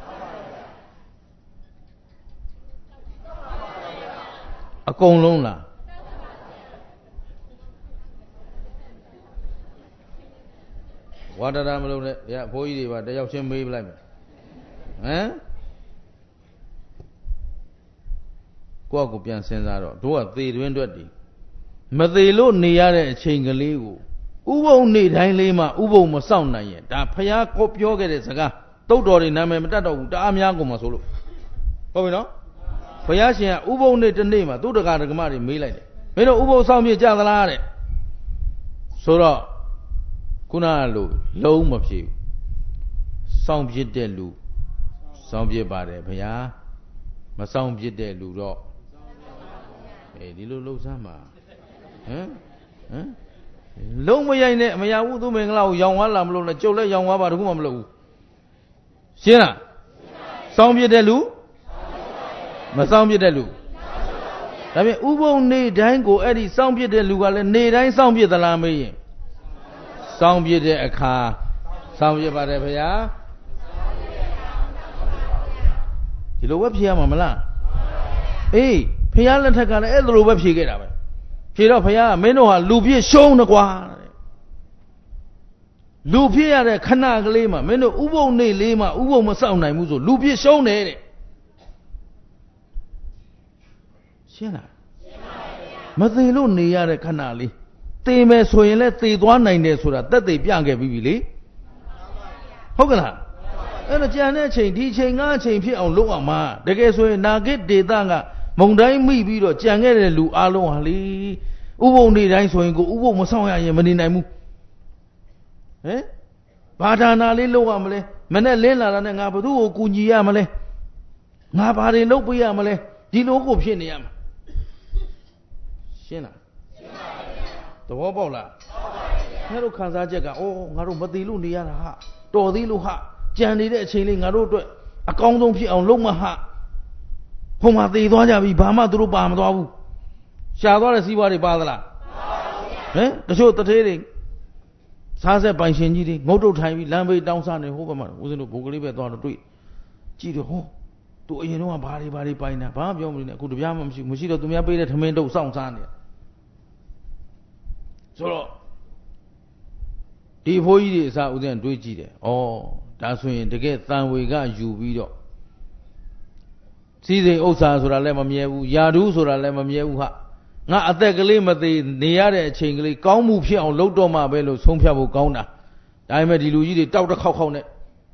အကုန်လုံးလားဝါဒတာမလို့နဲ့ဘုန်းကြီးတွေပါတယောက်ချင်းမေးပလိုက်မယ်ကိုယ့်ကိုပြန်စဉ်းစားတော့တို့ကသေတွင်းအတွက်တည်မသေးလို့နေရတဲ့အချိန်ကလေးကိုဥပုံနေတိုင်းလေးမှဥပုံမစောင့်နိုင်ရင်ဒါဖျားကိုပြောခဲ့တဲ့စကားတုတ်တော်တွေနာမည်မတတ်တော့ဘူးတအားများကုန်မှာဆိုလို့ဟုတ်ပြီနော်ဘုရားရှင်ကဥပုံနေတစ်နေ့မှာသူတက္ကရာဓမ္မတွေမေးလိုက်တယ်မင်းတို့ဥပုံစောင့်ပြကြသလားတဲ့ဆိုတော့ခုနကလို့လုံးမဖြေဘူးစောင့်ပြတဲ့လူစောင့်ပြပါတယ်ဘုရားမစောင့်ပြတဲ့လူတော့ဒီလိုလှုပ်ရှားမှာလုံးမရိုက်နဲ့မရဘူးသူမင်္ဂလာကိုရောင်သွားလာမလို့နဲ့ကျုပ်လည်းရောင်သွားပါတခုမှမလုပ်ဘူးရှင်းလားစောင့်ပြတဲ့လူမစောင့်ပြတဲ့လူဒါဖြင့်ဥပုံနေတိုင်းကိုအဲ့ဒီစောင့်ပြတဲ့လူကလည်းနေတိုင်းစောင့်ပြသလားမေးရင်စောင့်ပြတဲ့အခါစောင့်ပြပါတယ်ဗျာဒီလိုပဲဖြေရမှာမလားအေးဖះလက်ထက်ကလည်းအဲ့လိုပဲဖြေခဲ့တာပဲဖြေတော့ဖះကမင်းတို့ဟာလူပြည့်ရှုံးတယ်ကွာလူပြည့်ရတဲ့ခဏကလေးမှာမင်းတို့ဥပုံနေလေးမှာဥပုံမစောင့်နိုင်ဘူးဆိုလူပြည့်ရှုံးတယ်တဲ့ရှင်းလားမသေးလို့နေရတဲ့ခဏလေးသေမယ်ဆိုရင်လည်းသေသွားနိုင်တယ်ဆိုတာသက်သေပြခဲ့ပြီးပြီလေဟုတ်ကလားအဲ့တော့ကြံတဲ့အချိန်ဒီအချိန်ငါအချိန်ဖြစ်အောင်လုပ်အောင်မှာတကယ်ဆိုရင်နာဂစ်ဒေတာကမုံတိုင်းမိပြီးတော့ကြံခဲ့တဲ့လူအလုံးဟာလေဥပုံနေတိုင်းဆိုရင်ကိုဥပုံမဆောင်ရရင်မနေနိုင်ဘူးဘာဒါနာလေးလုပ်ရမလဲမနဲ့လင်းလာတာနဲ့ငါဘသူ့ကိုကူညီရမလဲငါဘာတွေလုပ်ပေးရမလဲဒီလိုကိုဖြစ်နေရမှာရှင်းလားရှင်းပါပြီသဘောပေါက်လားပေါက်ပါပြီခင်ဗျားတို့ခံစားချက်ကအော်ငါတို့မသိလို့နေရတာဟာတော်သေးလို့ဟာကြံနေတဲ့အချိန်လေးငါတို့အတွက်အကောင်းဆုံးဖြစ်အောင်လုပ်မှဟာဟိုမှာသေသွားကြပြီဘာမှသူတို့ပါမသွားဘူးရှာသွားတဲ့စီးပွားတွေပါသလားတချို့တထေးတွေစားဆက်ပိုင်ရှင်ကြီးတွေငုတ်တုတ်ထိုင်ပြီးလမ်းဘေးတောင်းစားနေဟိုဘက်မှာဦးဇင်းတို့ဘုံကလေးပဲသွားတော့တွေ့ကြည့်တော့ဟောသူအရင်တော့ဘာတွေပိုင်တာဘာမှပြောမလို့နဲ့အခုတပြားမှမရှိတော့သူများပေးတဲ့ထမင်းတုပ်စောင့်စားနေဆိုတော့ဒီဘိုးကြီးတွေအစားဦးဇင်းတွေးကြည့်တယ်ဩဒါဆိုရင်တကယ်တန်ဝေကယူပြီးတော့စီးစိမ်ဥစ္စာဆိုတာလည်းမမြဲဘူးယာဓုဆိုတာလည်းမမြဲဘူးဟာငါအသက်ကလေးမသေးနေရတဲ့အချိန်ကလေးကောင်းမှုဖြစ်အောင်လုပ်တော့မှပဲလို့ဆုံးဖြတ်ဖို့ကောင်းတာဒါပေမဲ့ဒီလူကြီးတွေတောက်တစ်ခေါက်နဲ့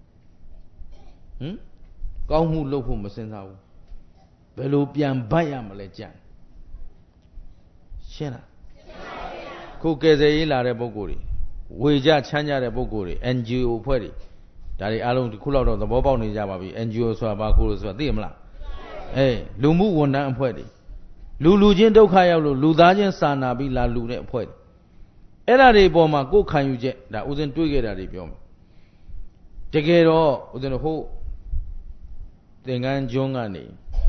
ကောင်းမှုလုပ်ဖို့မစင်စားဘူးဘယ်လိုပြန်ဗတ်ရမလဲကြံရှင်းလားခုကယ်ဆယ်ရေးလာတဲ့ပုဂ္ဂိုလ်တွေဝေကြချမ်းကြတဲ့ပုဂ္ဂိုလ်တွေ NGO အဖွဲ့တွေဒါတွေအားလုံးခုလောက်တော့သဘောပေါက်နေကြပါပြီ NGO ဆိုတာဘာကိုလို့ဆိုတာသိမလားလူမှုဝန်ထမ်းအဖွဲ့တွေလူချင်းဒုက္ခရောက်လို့လူသားချင်းစာနာပြီးလာလူတဲ့အဖွဲ့တွေအဲ့ဒါတွေပေါ်မှာကိုယ်ခံယူချက်ဒါဦးဇင်းတွေးခဲ့တာတွေပြောမယ်တကယ်တော့ဦးဇင်းတို့ဟုတ်သင်္ကန်းကျွန်းကနေ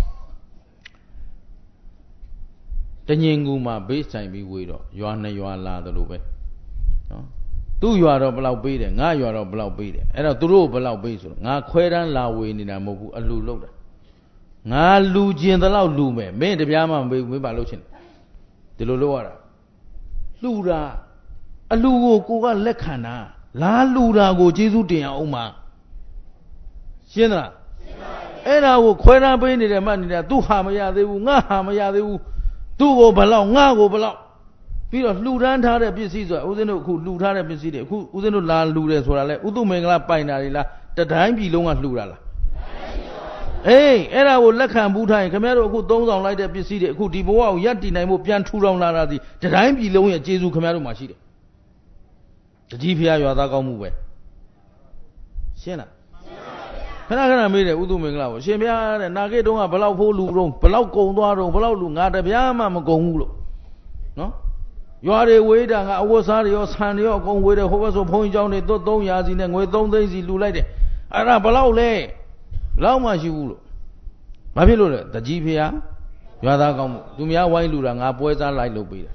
တညင်ကူမှာဘေးဆိုင်ပြီးဝေးတော့ရွာနှစ်ရွာလာတယ်လို့ပဲနော်သူ့ရွာတော့ဘယ်လောက်ပေးတယ်ငါရွာတော့ဘယ်လောက်ပေးတယ်အဲ့တော့သူတို့ဘယ်လောက်ပေးဆိုတော့ငါခွဲတန်းလာဝေးနေတာမဟုတ်ဘူးအလူလောက်တာငါလူကျင်တလောက်လူမယ်မင်းတပြားမှမပေးဘူးမင်းပါလို့ချင်းဒီလိုလုပ်ရတာလှူတာအလူကိုကလက်ခံတာလားလှူတာကိုကျေးဇူးတင်အောင်မှာရှင်းသလားအဲ့ဒါကိုခွဲတန်းပေးနေတယ်မှတ်နေတာသူဟာမရသေးဘူးငါဟာမရသေးဘူးသူ့ကိုဘလောက်ငါကိုဘလောက်ပြီးတော့လှူဒန်းထားတဲ့ပစ္စည်းဆိုတာဦးဇင်းတို့အခုလှူထားတဲ့ပစ္စည်းတွေအခုဦးဇင်းတို့လာလှူတယ်ဆိုတာလဲဥတုမင်္ဂလာပိုင်တာတွေလားတတိုင်းပြည်လုံးကလှူတာလားအဲ့ဒါကိုလက်ခံဘူးထားရင်ခင်ဗျားတို့အခုသုံးဆောင်လိုက်တဲ့ပစ္စည်းတွေအခုဒီဘဝကိုရပ်တည်နိုင်ဖို့ပြန်ထူထောင်လာတာဒီတတိုင်းပြည်လုံးရဲ့ကျေးဇူးခင်ဗျားတို့မှာရှိတယ်တတိဖျားရွာသားကောင်းမှုပဲရှင်းလားခဏခဏမေးတယ်ဥတုမင်္ဂလာကိုရှင်ဘုရားတဲ့နာဂိတုံးကဘလောက်ဖိုးလူတော့ဘလောက်ကုံသွားတော့ဘလောက်လူငါတပြားမှမကုံဘူးလို့နော်ရွာတွေဝေးတာကအဝတ်စားတွေရောဆန်တွေရောအကုန်ဝေးတယ်ဟိုဘက်ဆိုဘုန်းကြီးကျောင်းတွေသွတ်300စီနဲ့ငွေ3သိန်းစီလူလိုက်တယ်အဲ့ဒါဘလောက်လဲလောက်မှရှိဘူးလို့ဘာဖြစ်လို့လဲတကြီးဖေဟာရွာသားကောင်းမှုသူများဝိုင်းလူတာငါပွဲစားလိုက်လုပ်ပေးတာ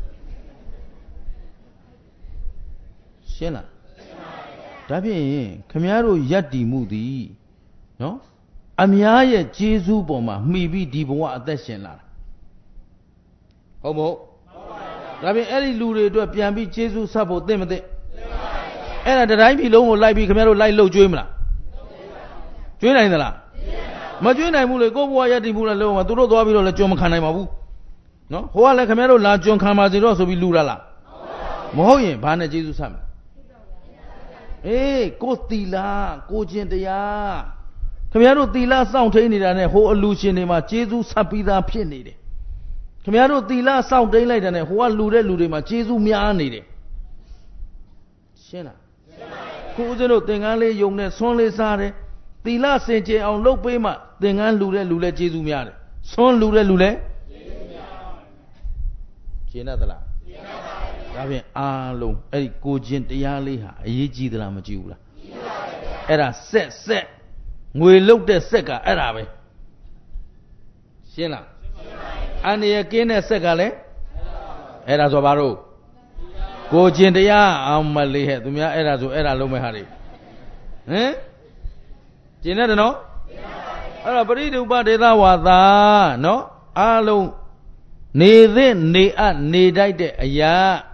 ရှင်းလားဒါဖြင့်ခမည်းတော်ယက်တီမှုသည်နော်အများရဲ့ကျေးဇူးပေါ်မှာမှီပြီးဒီဘဝအသက်ရှင်လာတာဟုတ်မဟုတ်ဒါဖြင့်အဲ့ဒီလူတွေအတွက်ပြန်ပြီးကျေးဇူးဆက်ဖို့သိမသိအဲ့ဒါတိုင်းပြည်လုံးကိုလိုက်ပြီးခမည်းတော်လိုက်လှုပ်ကျွေးမလားကျွေးနိုင်သလားမကျွေးနိုင်ဘူးလေကိုယ့်ဘဝယက်တီမှုလည်းလုံးဝသူတို့သွားပြီးတော့လည်းကြွမခံနိုင်ပါဘူးနော်ဟိုကလည်းခမည်းတော်လာကြွခံပါစေတော့ဆိုပြီးလူတာလားမဟုတ်ရင်ဘာနဲ့ကျေးဇူးဆက်မလဲအေးကိုသီလကိုကျင့်တရားခင်ဗျားတို့သီလစောင့်ထိန်နေတာနဲ့ဟိုအလူရှင်တွေမှာကျေးဇူးဆက်ပြီးသားဖြစ်နေတယ်ခင်ဗျားတို့သီလစောင့်ထိန်လိုက်တဲ့နဲ့ဟိုကလူတဲ့လူတွေမှာကျေးဇူးများနေတယ်ရှင်းလားခုဦးဇင်းတို့သင်္ကန်းလေးယုံနဲ့ဆွန်းလေးစားတယ်သီလစင်ကြယ်အောင်လုပ်ပေးမှသင်္ကန်းလူတဲ့လူလဲကျေးဇူးများတယ်ဆွန်းလူတဲ့လူလဲကျေးဇူးများရှင်းသလားဒါဖြင့်အားလုံးအဲ့ဒီကိုခြင်းတရားလေးဟာအရေးကြီးသလားမကြည့်ဘူးလားကြီးပါပါဗျာအဲ့ဒါဆက်ငွေလုတ်တဲ့ဆက်ကအဲ့ဒါပဲရှင်းလားရှင်းပါပါအန္တရာယ်ကင်းတဲ့ဆက်ကလည်းအဲ့ဒါဆိုဘာလို့ကိုခြင်းတရားအောင်မလေးဟဲ့သူများအဲ့ဒါဆိုအဲ့ဒါလုံးမဲ့ဟာတွေဟမ်ကျင်တဲ့နော်အဲ့တော့ပရိဒုပဒေသဝါသာနော်အားလုံးနေသင့်နေအပ်နေတတ်တဲ့အရာ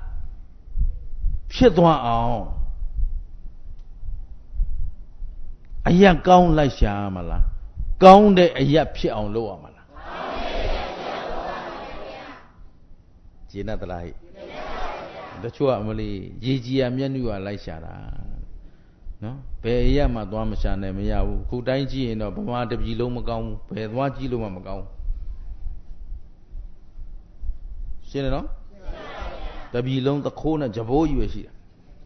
ဖြစ်သွားအောင်အရာကောင်းလိုက်ရှာမလားကောင်းတဲ့အရာဖြစ်အောင်လုပ်ရမလားကျင်းတ်သလားဟိတချို့ကအမလေးရေကြီးရမျက်နှာကလိုက်ရှာတာနော်ဘယ်အရာမှသွားမရှာနိုင်မရဘူးခုတိုင်းကြည့်ရင်တော့ဗမာတပြည်လုံးမကောင်းဘူးဘယ်သွားကြည့်လို့မှမကောင်းဘူးရှင်းတယ်နော်တပြည်လုံးသခိုးနဲ့ကြဘိုးရွယ်ရှိတာ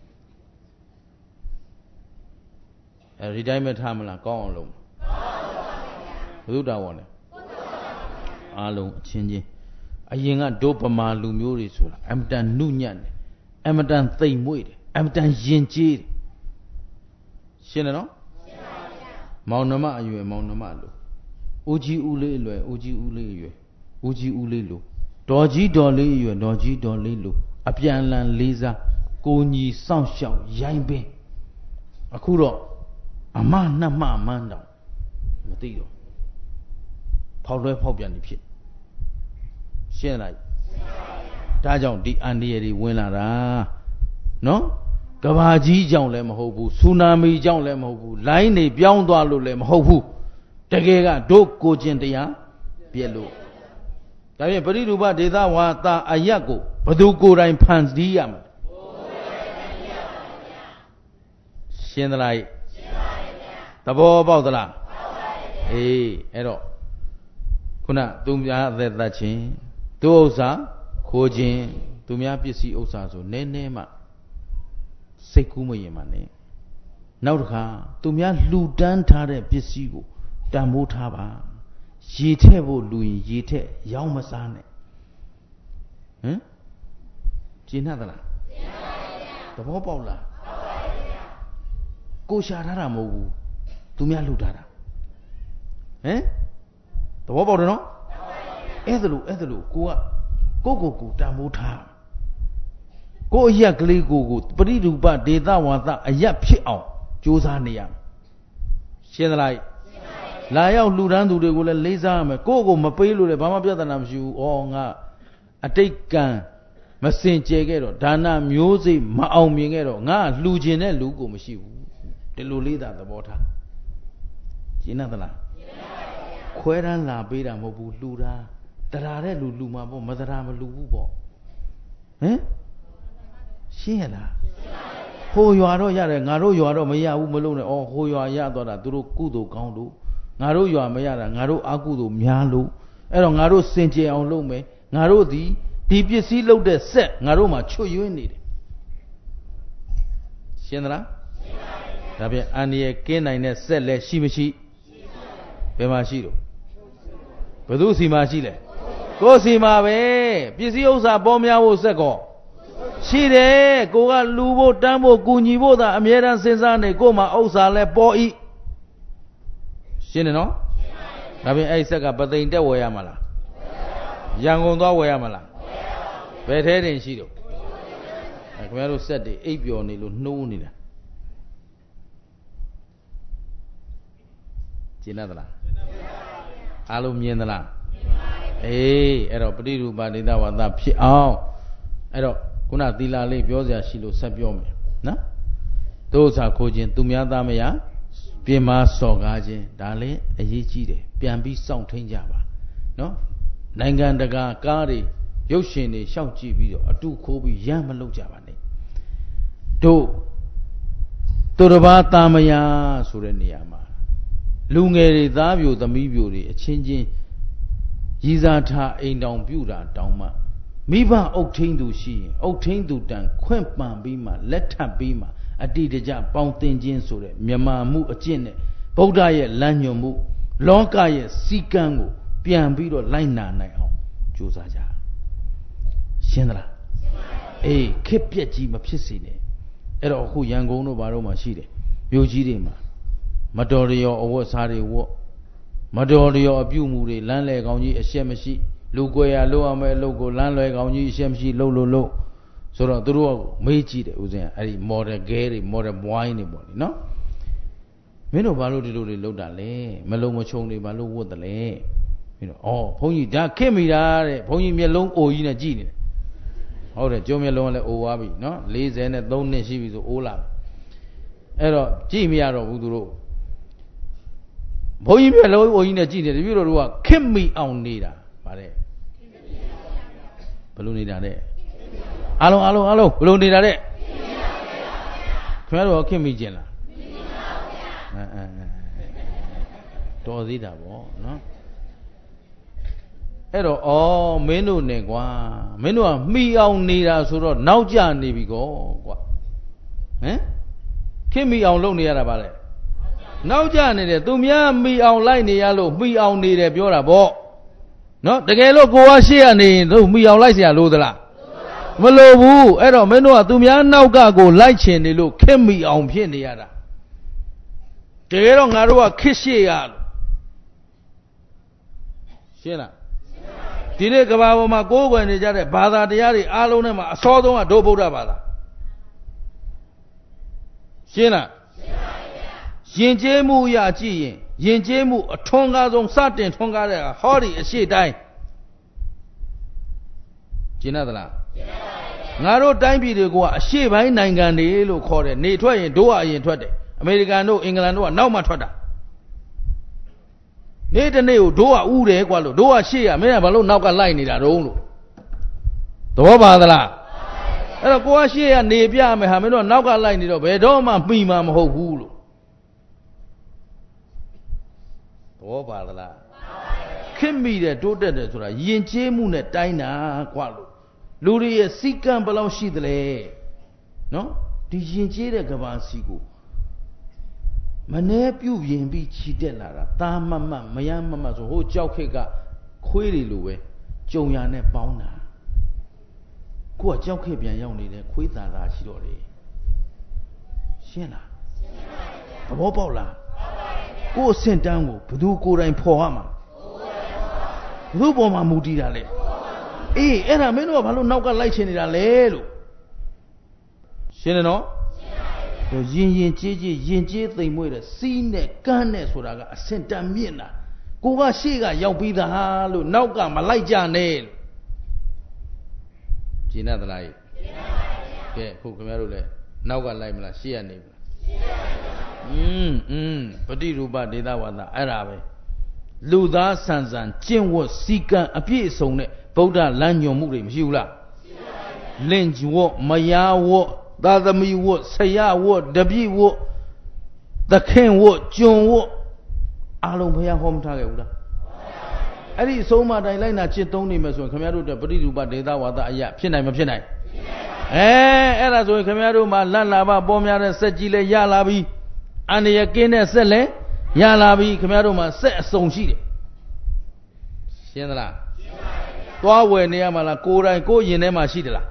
ဒီတိုင်းပဲထားမလားကောင်းအောင်လုပ်ဘုရားတော်လဲအားလုံးအချင်းချင်းအရင်ကဒုဗမာလူမျိုးတွေဆိုတာအမတန်နှုညံ့တယ်အမတန်သိမ်မွေ့တယ်အမတန်ယဉ်ကျေးတယ်ရှင်းတယ်နော်ရှင်းပါဗျာမောင်နှမအရွယ်မောင်နှမလူဦးကြီးဦးလေးအရွယ်ဦးကြီးဦးလေးအရွယ်ဦးကြီးဦးလေးလူဒေါ်ကြီးဒေါ်လေးအရွယ်ဒေါ်ကြီးဒေါ်လေးလူအပြန်အလှန်လေးစားကိုညီစောင့်ရှောက်ရိုင်းပင်အခုတော့အမနှမမန်းတောင်မသိတော့ဖောက်လွဲဖောက်ပြန်နေဖြစ်ရှင်းလိုက်ဒါကြောင့်ဒီအန္တရာယ်တွေဝင်လာတာနော်ကဘာကြီးကြောင့်လည်းမဟုတ်ဘူးဆူနာမီကြောင့်လည်းမဟုတ်ဘူးလိုင်းနေပြောင်းသွားလို့လည်းမဟုတ်ဘူးတကယ်ကတို့ကိုကျင်တရားပြည့်လို့ဒါဖြင့်ပရိရူပဒေသဝါတာအယတ်ကိုဘသူကိုယ်တိုင်ဖန်တီးရမယ်ရှင်းသလားရှင်းပါပြီဗျာသဘောပေါက်သလားပေါက်ပါပြီဗျာအေးအဲ့တော့ခုနသူများအသက်သက်ချင်းသူဥစ္စာခိုးခြင်းသူများပစ္စည်းဥစ္စာဆိုနည်းနည်းမှစိတ်ကူးမရင်မှနဲ့နောက်တစ်ခါသူများလှူဒန်းထားတဲ့ပစ္စည်းကိုတန်ဖိုးထားပါရေထည့်ဖို့လူရင်ရေထည့်ရောင်းမစားနဲ့ဟမ်ကျင်းသလားကျင်းပါပါဗျာသဘောပေါက်လားပေါက်ပါဗျာကိုရှာထားတာမဟုတ်ဘူးသူများလှူထားတာဟမ်သဘောပေါက်တယ်နော်ပေါက်ပါဗျာအဲ့ဒါလို့ကိုတန်ဖိုးထားကိုအရက်ကလေးကိုပရိရူပဒေသဝါသအရက်ဖြစ်အောင်ကြိုးစားနေရမယ်ရှင်းသလားလာရောက်လှူဒန်းသူတွေကိုလည်းလေးစားရမယ်ကိုယ့်ကိုမပေးလို့လည်းဘာမှပြဿနာမရှိဘူး။ဩငါအတိတ်ကံမစင်ကြယ်ခဲ့တော့ဒါနမျိုးစိတ်မအောင်မြင်ခဲ့တော့ငါလှူခြင်းတဲ့လူကိုမရှိဘူး။ဒီလိုလေးသာသဘောထား။ရှင်းသလား။ခွဲတန်းလာပေးတာမဟုတ်ဘူးလှူတာတရားတဲ့လူမှာပေါ့မတရားမလှူဘူးပေါ့။ဟမ်ရှင်းရလား။ဟိုရွာတော့ရတယ်ငါတို့ရွာတော့မရဘူးမလို့နဲ့။ဩဟိုရွာရတော့တာသူတို့ကုသိုလ်ကောင်းလို့ငါတို့ရွာမရတာငါတို့အကုသို့များလို့အဲ့တော့ငါတို့စင်ကြယ်အောင်လုပ်မယ်ငါတို့ဒီပစ္စည်းလုပ်တဲ့ဆက်ငါတို့မှာချွတ်ယွင်းနေတယ်ရှင်းသလားရှင်းပါပြီဒါပြန်အန္တရာယ်ကင်းနိုင်တဲ့ဆက်လည်းရှိမရှိဘယ်မှာရှိတော့ဘယ်သူစီမှာရှိလဲကိုယ်စီမှာပဲပစ္စည်းဥစ္စာပေါ်များဖို့စက်ကောရှိတယ်ကိုကလူဖို့တန်းဖို့ကူညီဖို့သာအမြဲတမ်းစဉ်းစားနေကို့မှာဥစ္စာလဲပေါ်ဤရှင်းတယ်နော်ဒါပြင်အဲ့စက်ကပသိမ်တက်ဝယ်ရမှာလားရန်ကုန်သွားဝယ်ရမှာလားဘယ်ထဲတင်ရှိတော့ခင်ဗျားတို့စက်တွေအိပ်ပျော်နေလို့နှိုးနေတာကျင်သလားအားလုံးမြင်သလားအေးအဲ့တော့ပฏิရူပဒေသဝါဒဖြစ်အောင်အဲ့တော့ခုနသီလလေးပြောစရာရှိလို့ဆက်ပြောမယ်နော်တို့ဥစ္စာခိုးခြင်းသူများသားမရပြင်မာစော်ကားခြင်းဒါလည်းအရေးကြီးတယ်ပြန်ပြီးစောင့်ထိန်ကြပါနော်နိုင်ငံတကာကားတွေရုပ်ရှင်တွေရှောက်ကြည့်ပြီးတော့အတုခိုးပြီးရမ်းမလုပ်ကြပါနဲ့တို့သူတစ်ပါးသားမရဆိုတဲ့နေရာမှာလူငယ်တွေသားပြိုသမီးပြိုတွေအချင်းချင်းရည်စားထားအိမ်တောင်ပြုတာတောင်မှမိဘအုပ်ထိန်သူရှိရင်အုပ်ထိန်သူတန်ခွင့်ပန်ပြီးမှလက်ထပ်ပြီးမှအတိတကျပေါင်းတင်ခြင်းဆိုတဲ့မြမာမှုအကျင့်နဲ့ဗုဒ္ဓရဲ့လမ်းညွှန်မှုလောကရဲ့စီကံကိုပြန်ပြီးတော့လိုက်နာနိုင်အောင်ကြိုးစားကြရှင်းသလားရှင်းပါပြီအေးခက်ပြက်ကြီးမဖြစ်စေနဲ့အဲ့တော့အခုရန်ကုန်တို့ဘာလို့မှရှိတယ်မြို့ကြီးတွေမှာမတော်တရောအဝတ်စားတွေဝတ်မတော်တရောအပြုမှုတွေလမ်းလေကောင်းကြီးအရှက်မရှိလူကွယ်ရလို့ရမယ်အလုပ်ကိုလမ်းလွယ်ကောင်းကြီးအရှက်မရှိလို့ဆိုတော့သူတို့ကမေးကြည့်တယ်ဦးဇင်းအဲ့ဒီ model girl တွေ model boy တွေပေါ့လေနော်မင်းတို့ဘာလို့ဒီလိုတွေလုပ်တာလဲမလုံးမချုံတွေဘာလို့ဝတ်တယ်လဲမင်းတို့ဩဘုန်းကြီးဒါခက်မိတာတဲ့ဘုန်းကြီးမျက်လုံးအိုကြီးနဲ့ကြည့်နေတယ်ဟုတ်တယ်ကျုံမျက်လုံးကလည်းအိုသွားပြီနော်43နှစ်ရှိပြီဆိုအိုးလာအဲ့တော့ကြည့်မရတော့ဘူးသူတို့ဘုန်းကြီးမျက်လုံးအိုကြီးနဲ့ကြည့်နေတယ်ပြီးတော့တို့ကခက်မိအောင်နေတာဗါတဲ့ဘယ်လိုနေတာလဲအားလုံးဘယ်လိုနေတာတဲ့ခင်ဗျားတို့ရောခင်မိကျင်လားတော်သေးတာပေါ့နော်အဲ့တော့မင်းတို့နဲ့ကွာမင်းတို့ကမှီအောင်နေတာဆိုတော့နောက်ကျနေပြီကောကွာဟမ်ခင်မိအောင်လုပ်နေရတာပါလေနောက်ကျနေတယ်သူများမှီအောင်လိုက်နေရလို့မှီအောင်နေတယ်ပြောတာပေါ့နော်တကယ်လို့ကိုကရှေ့ကနေရင်တို့မှီအောင်လိုက်เสียလို့သလားမလိုဘူးအဲ့တော့မင်းတို့ကသူများနောက်ကကိုလိုက်ချင်နေလို့ခက်မိအောင်ဖြစ်နေရတာတကယ်တော့ငါတို့ကခစ်ရှေ့ရလို့ရှင်းလားဒီနေ့ကဘာပေါ်မှာကိုးကွယ်နေကြတဲ့ဘာသာတရားတွေအားလုံးထဲမှာအစောဆုံးကဒုဗုဒ္ဓဘာသာရှင်းလားရှင်းပါပြီဗျာယဉ်ကျေးမှုအရာကြည့်ရင်ယဉ်ကျေးမှုအထွန်းကားဆုံးစတင်ထွန်းကားတဲ့ဟောဒီအရှိတိုင်းရှင်းသလားရှင်းပါပြီငါတို့တိုင်းပြည်တွေကအရှေ့ပိုင်းနိုင်ငံတွေလို့ခေါ်တယ်နေထွက်ရင်တို့ကအရင်ထွက်တယ်အမေရိကန်တို့အင်္ဂလန်တို့ကနောက်မှထွက်တာနေ့တနေ့ကိုတို့ကဥတယ်ကွာလို့တို့ကရှေ့ရမင်းကဘာလို့နောက်ကလိုက်နေတာတုံးလို့သဘောပါသလားအဲ့တော့ကိုကရှေ့ကနေပြမယ်ဟာမင်းတို့ကနောက်ကလိုက်နေတော့ဘယ်တော့မှမှီမှာမဟုတ်ဘူးလို့သဘောပါသလားခင်မိတယ်တိုးတက်တယ်ဆိုတာယဉ်ကျေးမှုနဲ့တိုင်းတာကွာလို့လူတွေရဲ့စီကံဘယ်လောက်ရှိသလဲနော်ဒီယဉ်ကျေးတဲ့ကဘာစီကိုမနှဲပြုတ်ရင်ပြီးခြိတက်လာတာတာမတ်မရမ်းမဆိုဟိုကြောက်ခက်ကခွေးတွေလိုပဲကြုံရနဲ့ပေါင်းတာကိုကကြောက်ခက်ပြန်ရောက်နေတယ်ခွေးတာလာရှိတော့တယ်ရှင်းလားရှင်းပါပြီသဘောပေါက်လားကိုယ်အဆင့်တန်းကိုဘယ်သူကိုယ်တိုင်ဖော်ရမှာဘယ်သူပေါ်မှာမူတည်တာလဲအေးအဲ့ဒါမင်းတို့ကဘာလို့နောက်ကလိုက်ချင်နေတာလဲလို့ရှင်းတယ်နော်ရှင်းပါပြီရင်ကျေးသိမ်မွေ့တဲ့စီးနဲ့ကန်းနဲ့ဆိုတာကအဆင့်တန်းမြင့်တာကိုကရှေ့ကရောက်ပြီးသားလို့နောက်ကမလိုက်ကြနဲ့လို့ကျင်းသလားကဲခုခင်ဗျားတို့လည်းနောက်ကလိုက်မလားရှေ့ကနေမလားပฏิရူပဒေသဝါဒအဲ့ဒါပဲလူသားဆန်ဆန်ကျင့်ဝတ်စည်းကံအပြည့်အစုံနဲ့ဗုဒ္ဓလမ်းညွှန်မှုတွေမရှိဘူးလားရှိပါပါလင့်ဝတ်မယားဝတ်သာသမီဝတ်ဆရာဝတ်တပည့်ဝတ်သခင်ဝတ်ကျွန်ဝတ်အားလုံးဘုရားဟောမထားခဲ့ဘူးလားအဲ့ဒီအဆုံးအမတိုင်းလိုက်နာจิตသုံးနေမယ်ဆိုရင်ခင်ဗျားတို့တဲ့ပฏิရူပဒေသဝါဒအရာဖြစ်နိုင်မဖြစ်နိုင်အဲ့ဒါဆိုရင်ခင်ဗျားတို့မှာလတ်လာဘပေါ်များတဲ့စက်ကြီးလဲရလာပြီအန္တရာယ်ကင်းတဲ့စက်လဲရလာပြီခင်ဗျားတို့မှာစက်အစုံရှိတယ်ရှင်းသလားသွားဝယ်နေရမှာလားကိုယ်တိုင်ကိုယ်ရင်ထဲမှာရှိတယ်လား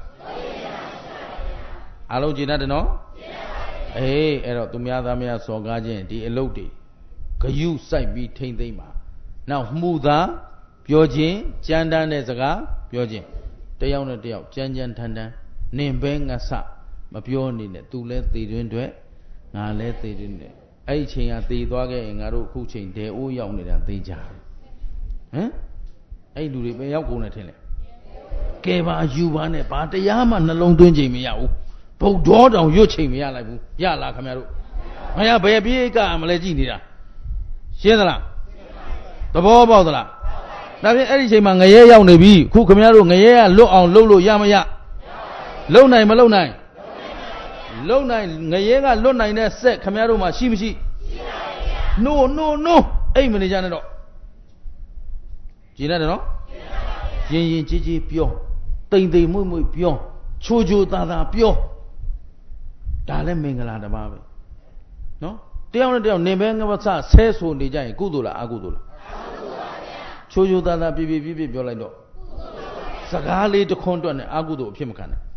အားလုံးကျင်တတ်တယ်နော်အေးအဲ့တော့သူများသားများစော်ကားခြင်းဒီအလုပ်တွေဂယုစိုက်ပြီးထိမ့်သိမ့်ပါနောက်မှုသားပြောခြင်းကြမ်းတမ်းတဲ့စကားပြောခြင်းတယောက်နဲ့တယောက်ကြမ်းကြမ်းထန်ထန်နင်ပဲငါစမပြောနေနဲ့သူလဲသေတွင်းတွေ့ငါလဲသေတွင်းတွေ့အဲ့ဒီချိန်ကသေသွားခဲ့ရင်ငါတို့အခုချိန်ဒဲအိုးရောက်နေတာသေကြဟမ်အဲ့လူတွေပဲရောက်ကုန်တယ်ထင်လေကဲပါယူပါနဲ့ဘာတရားမှနှလုံးသွင်းချိန်မရဘူးဘုတ်တော်တောင်ရွတ်ချိန်မရလိုက်ဘူးရလားခင်ဗျားတို့မရဘယ်ပြေးကမလဲကြည့်နေတာရှင်းသလားသဘောပေါက်သလားဒါဖြင့်အဲ့ဒီချိန်မှာငရဲရောက်နေပြီခုခင်ဗျားတို့ငရဲကလွတ်အောင်လုပ်လို့ရမရလုံနိုင်မလုံနိုင်လုံနိုင်ငရဲကလွတ်နိုင်တဲ့စက်ခင်ဗျားတို့မှာရှိမရှိရှိပါဗျာနိုးအိမ်မနေကြနဲ့တော့ကျင်းရတယ်နော်ရင်ကြီးကြီးပြောတိမ်မွေ့ပြောချိုသားပြောဒါလည်းမင်္ဂလာတစ်ပါးပဲနော်တယောက်နဲ့တယောက်နေပဲငါမဆဆဲဆိုနေကြရင်ကုသိုလ်လားအကုသိုလ်လားအကုသိုလ်ပါဗျာချိုသားပြပြပြောလိုက်တော့စကားလေးတစ်ခွန်းတွက်နဲ့အကုသိုလ်အဖြစ်မခံနဲ့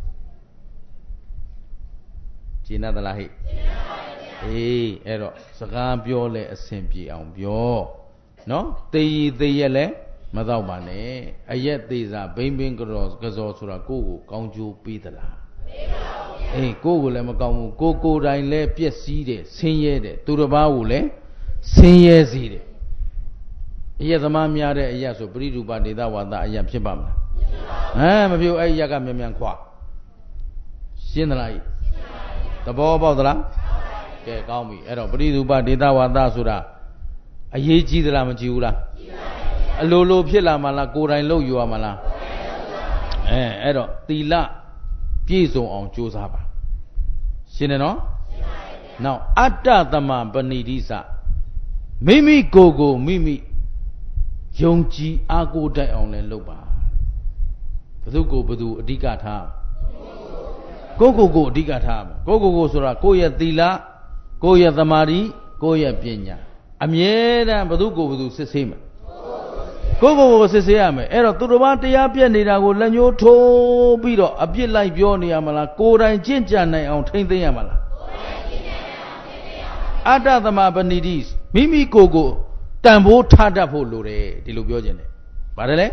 ကျင်းသလားဟိအေးအဲ့တော့စကားပြောလဲအဆင်ပြေအောင်ပြောနော်သေရက်လဲမတော့ပါနဲ့အရက်သေးစာဘိမ့်ကစောဆိုတာကိုယ့်ကိုကောင်းကျိုးပေးသလားပေးပါဘူးဗျာအေးကိုယ့်ကိုလည်းမကောင်းဘူးကိုယ်တိုင်လည်းပျက်စီးတယ်ဆင်းရဲတယ်သူတစ်ပါးကိုလည်းဆင်းရဲစေတယ်အရက်သမားများတဲ့အရက်ဆိုပရိဒုပဒေသဝါဒအရက်ဖြစ်ပါမလားမဖြစ်အဲ့ဒီရက်ကမြန်ခွာရှင်းသလားသဘောပေါက်သလားကဲကောင်းပြီအဲ့တော့ပရိဒုပဒေသဝါဒဆိုတာအရေးကြီးသလားမကြီးဘူးလားအလိုဖြစ်လာမှလားကိုယ်တိုင်လုပ်ယူရမှာလားအဲ့တော့သီလပြည့်စုံအောင်ကြိုးစားပါရှင်းတယ်နော်နောက်အတ္တသမပဏိတိစမိမိကိုယ်ကိုမိမိယုံကြည်အားကိုးတတ်အောင်လည်းလုပ်ပါဘယ်သူကိုဘယ်သူအဓိကထားကိုယ်ကိုအဓိကထားကိုယ်ဆိုတာကိုယ့်ရဲ့သီလကိုယ့်ရဲ့သမာဓိကိုယ့်ရဲ့ပညာအမြဲတမ်းဘယ်သူကိုဘယ်သူစစ်ဆေးမယ်ကိုယ်စစ်ဆေးရမယ်အဲ့တော့သူတော်ဘာတရားပြည့်နေတာကိုလက်ညှိုးထိုးပြီးတော့အပြစ်လိုက်ပြောနေရမလားကိုယ်တိုင်ကျင့်ကြံနိုင်အောင်ထိမ့်သိမ်းရမလားအတ္တသမပဏိတိမိမိကိုယ်တန်ဖိုးထားတတ်ဖို့လိုတယ်ဒီလိုပြောခြင်းတယ်ဗါတယ်လေ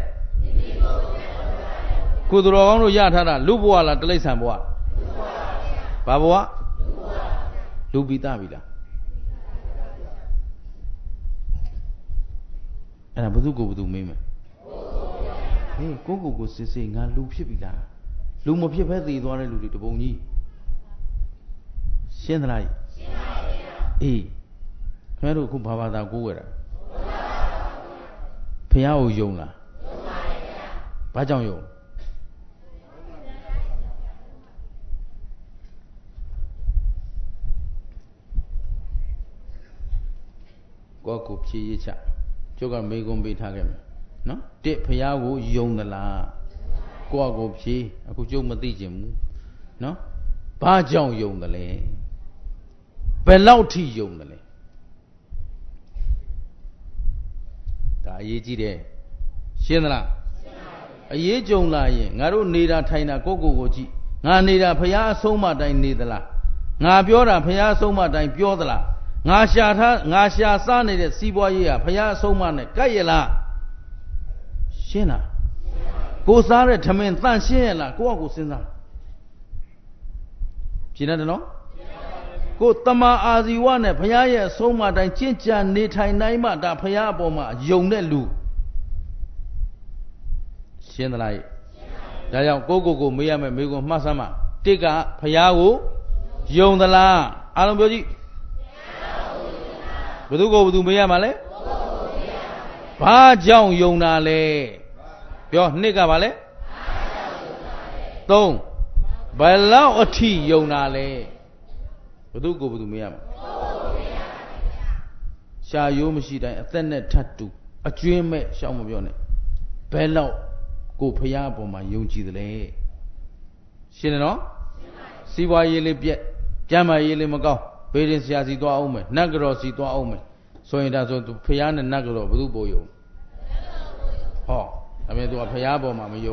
ကိုယ်တော်ကောင်းတို့ရထားတာလူဘဝလားတိရစ္ဆာန်ဘဝဘာဘဝလူပိသပြီလားအဲ့ဒါဘယ်သူကိုမေးမယ်ဟေးကိုစစ်စစ်ငါလူဖြစ်ပြီလားလူမဖြစ်ဘဲသေသွားတဲ့လူတွေတပုံကြီးရှင်းသလားရှင်းပါပြီအေးခင်ဗျားတို့အခုဘာသာကိုးရတာဘုရားကိုယုံလားယုံပါတယ်ဗျာဘာကြောင့်ယုံကိုဖြည့်ရချကျုပ်ကမေကွန်ပေးထားခဲ့မယ်နော်တစ်ဖះကိုယုံသလားကိုဖြည့်အခုကျုပ်မသိကျင်ဘူးနော်ဘာကြောင့်ယုံတယ်လဲဘယ်လောက်ထိယုံတယ်လဲဒါအရေးကြီးတယ်ရှင်းသလားအရေးကြုံလာရင်ငါတို့နေတာထိုင်တာကိုကြည့်ငါနေတာဖះအဆုံးမတိုင်းနေသလားငါပြောတာဖះအဆုံးမတိုင်းပြောသလားငါရှာစားနေတဲ့စီးပွားရေးဟာဖះအဆုံးမနဲ့ကြိုက်ရလားရှင်းလားကိုစားတဲ့ထမင်းတန့်ရှင်းရလားကိုစဉ်းစားရှင်းတယ်နော်ကိုတမအာဇီဝနဲ့ဘုရားရဲ့အဆုံးအမတိုင်းကျင့်ကြံနေထိုင်နိုင်မှဒါဘုရားအပေါ်မှာယုံတဲ့လူရှင်းသလားဒါကြောင့်ကိုမေးရမယ်မေးခွန်းမှတ်စမ်းပါတစ်ကဘုရားကိုယုံသလားအားလုံးပြောကြည့်ဘယ်သူကိုဘယ်သူမေးရမှာလဲဘာကြောင့်ယုံတာလဲပြောနှစ်ကပါလဲသုံးဘယ်လောက်အထိယုံတာလဲဘယ်သူကိုဘယ်သူမေးရမှာရှာရိုးမရှိတိုင်းအသက်နဲ့ထပ်တူအကျွင်းမဲ့ရှောင်းမပြောနဲ့ဘယ်လောက်ကိုဖရားအပေါ်မှာယုံကြည်တယ်လဲရှင်းတယ်နော်စီးပွားရေးလေးပြက်ကျမ်းမာရေးလေးမကောင်းဘေးရင်ဆရာစီသွားအောင်မယ်နတ်ကတော်စီသွားအောင်မယ်ဆိုရင်ဒါဆိုဖျားနဲ့နတ်ကတော့ဘယ်သူပို့ယုံဟောဒါပေမဲ့သူကဖျားပေါ်မှာမယုံ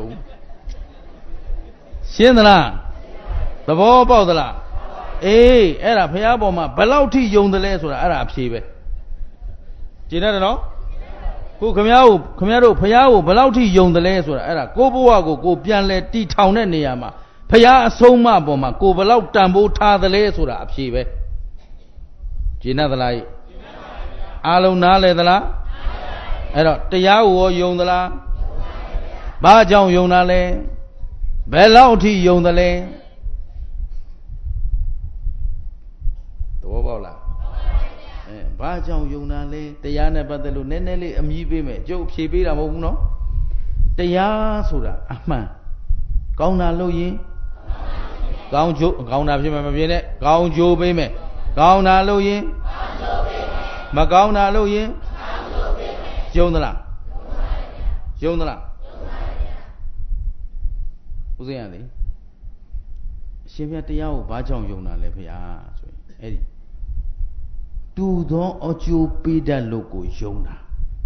ရှင်းသလားသဘောပေါက်သလားအေးအဲ့ဒါဖျားပေါ်မှာဘယ်လောက်ထိယုံတယ်လဲဆိုတာအဲ့ဒါအဖြေပဲကြည်ရတယ်နော်ခုခမည်းတို့ဖျားကိုဘယ်လောက်ထိယုံတယ်လဲဆိုတာအဲ့ဒါကိုဘဝကိုပြန်လဲတီထောင်တဲ့နေရာမှာဖျားအဆုံးမပေါ်မှာကိုဘယ်လောက်တန်ဖိုးထားတယ်လဲဆိုတာအဖြေပဲကြည်နတ်သလားအားလုံးနားလဲသလားအဲ့တော့တရားကိုရောယုံသလားဘာကြောင့်ယုံတာလဲဘယ်လောက်အထိယုံတယ်လဲသဘောပေါက်လားဘာကြောင့်ယုံတာလဲတရားနဲ့ပတ်သက်လို့နည်းနည်းလေးအမြည်ပေးမယ်ကျုပ်ဖြေပေးတာမဟုတ်ဘူးနော်တရားဆိုတာအမှန်ကောင်းတာလို့ရင်ကောင်းကျိုးကောင်းတာဖြစ်မှာမဖြစ်နဲ့ကောင်းကျိုးပေးမယ်ကောင်းတာလို့ရင်မကောင်းတာလို့ရင်ယုံသလားယုံသလားဦးဇင်းရလေအရှင်ဘုရားတရားကိုဘာကြောင့်ယုံတာလဲဖေဟာဆိုရင်အဲ့ဒီတူသောအကျိုးပေးတတ်လို့ကိုယုံတာ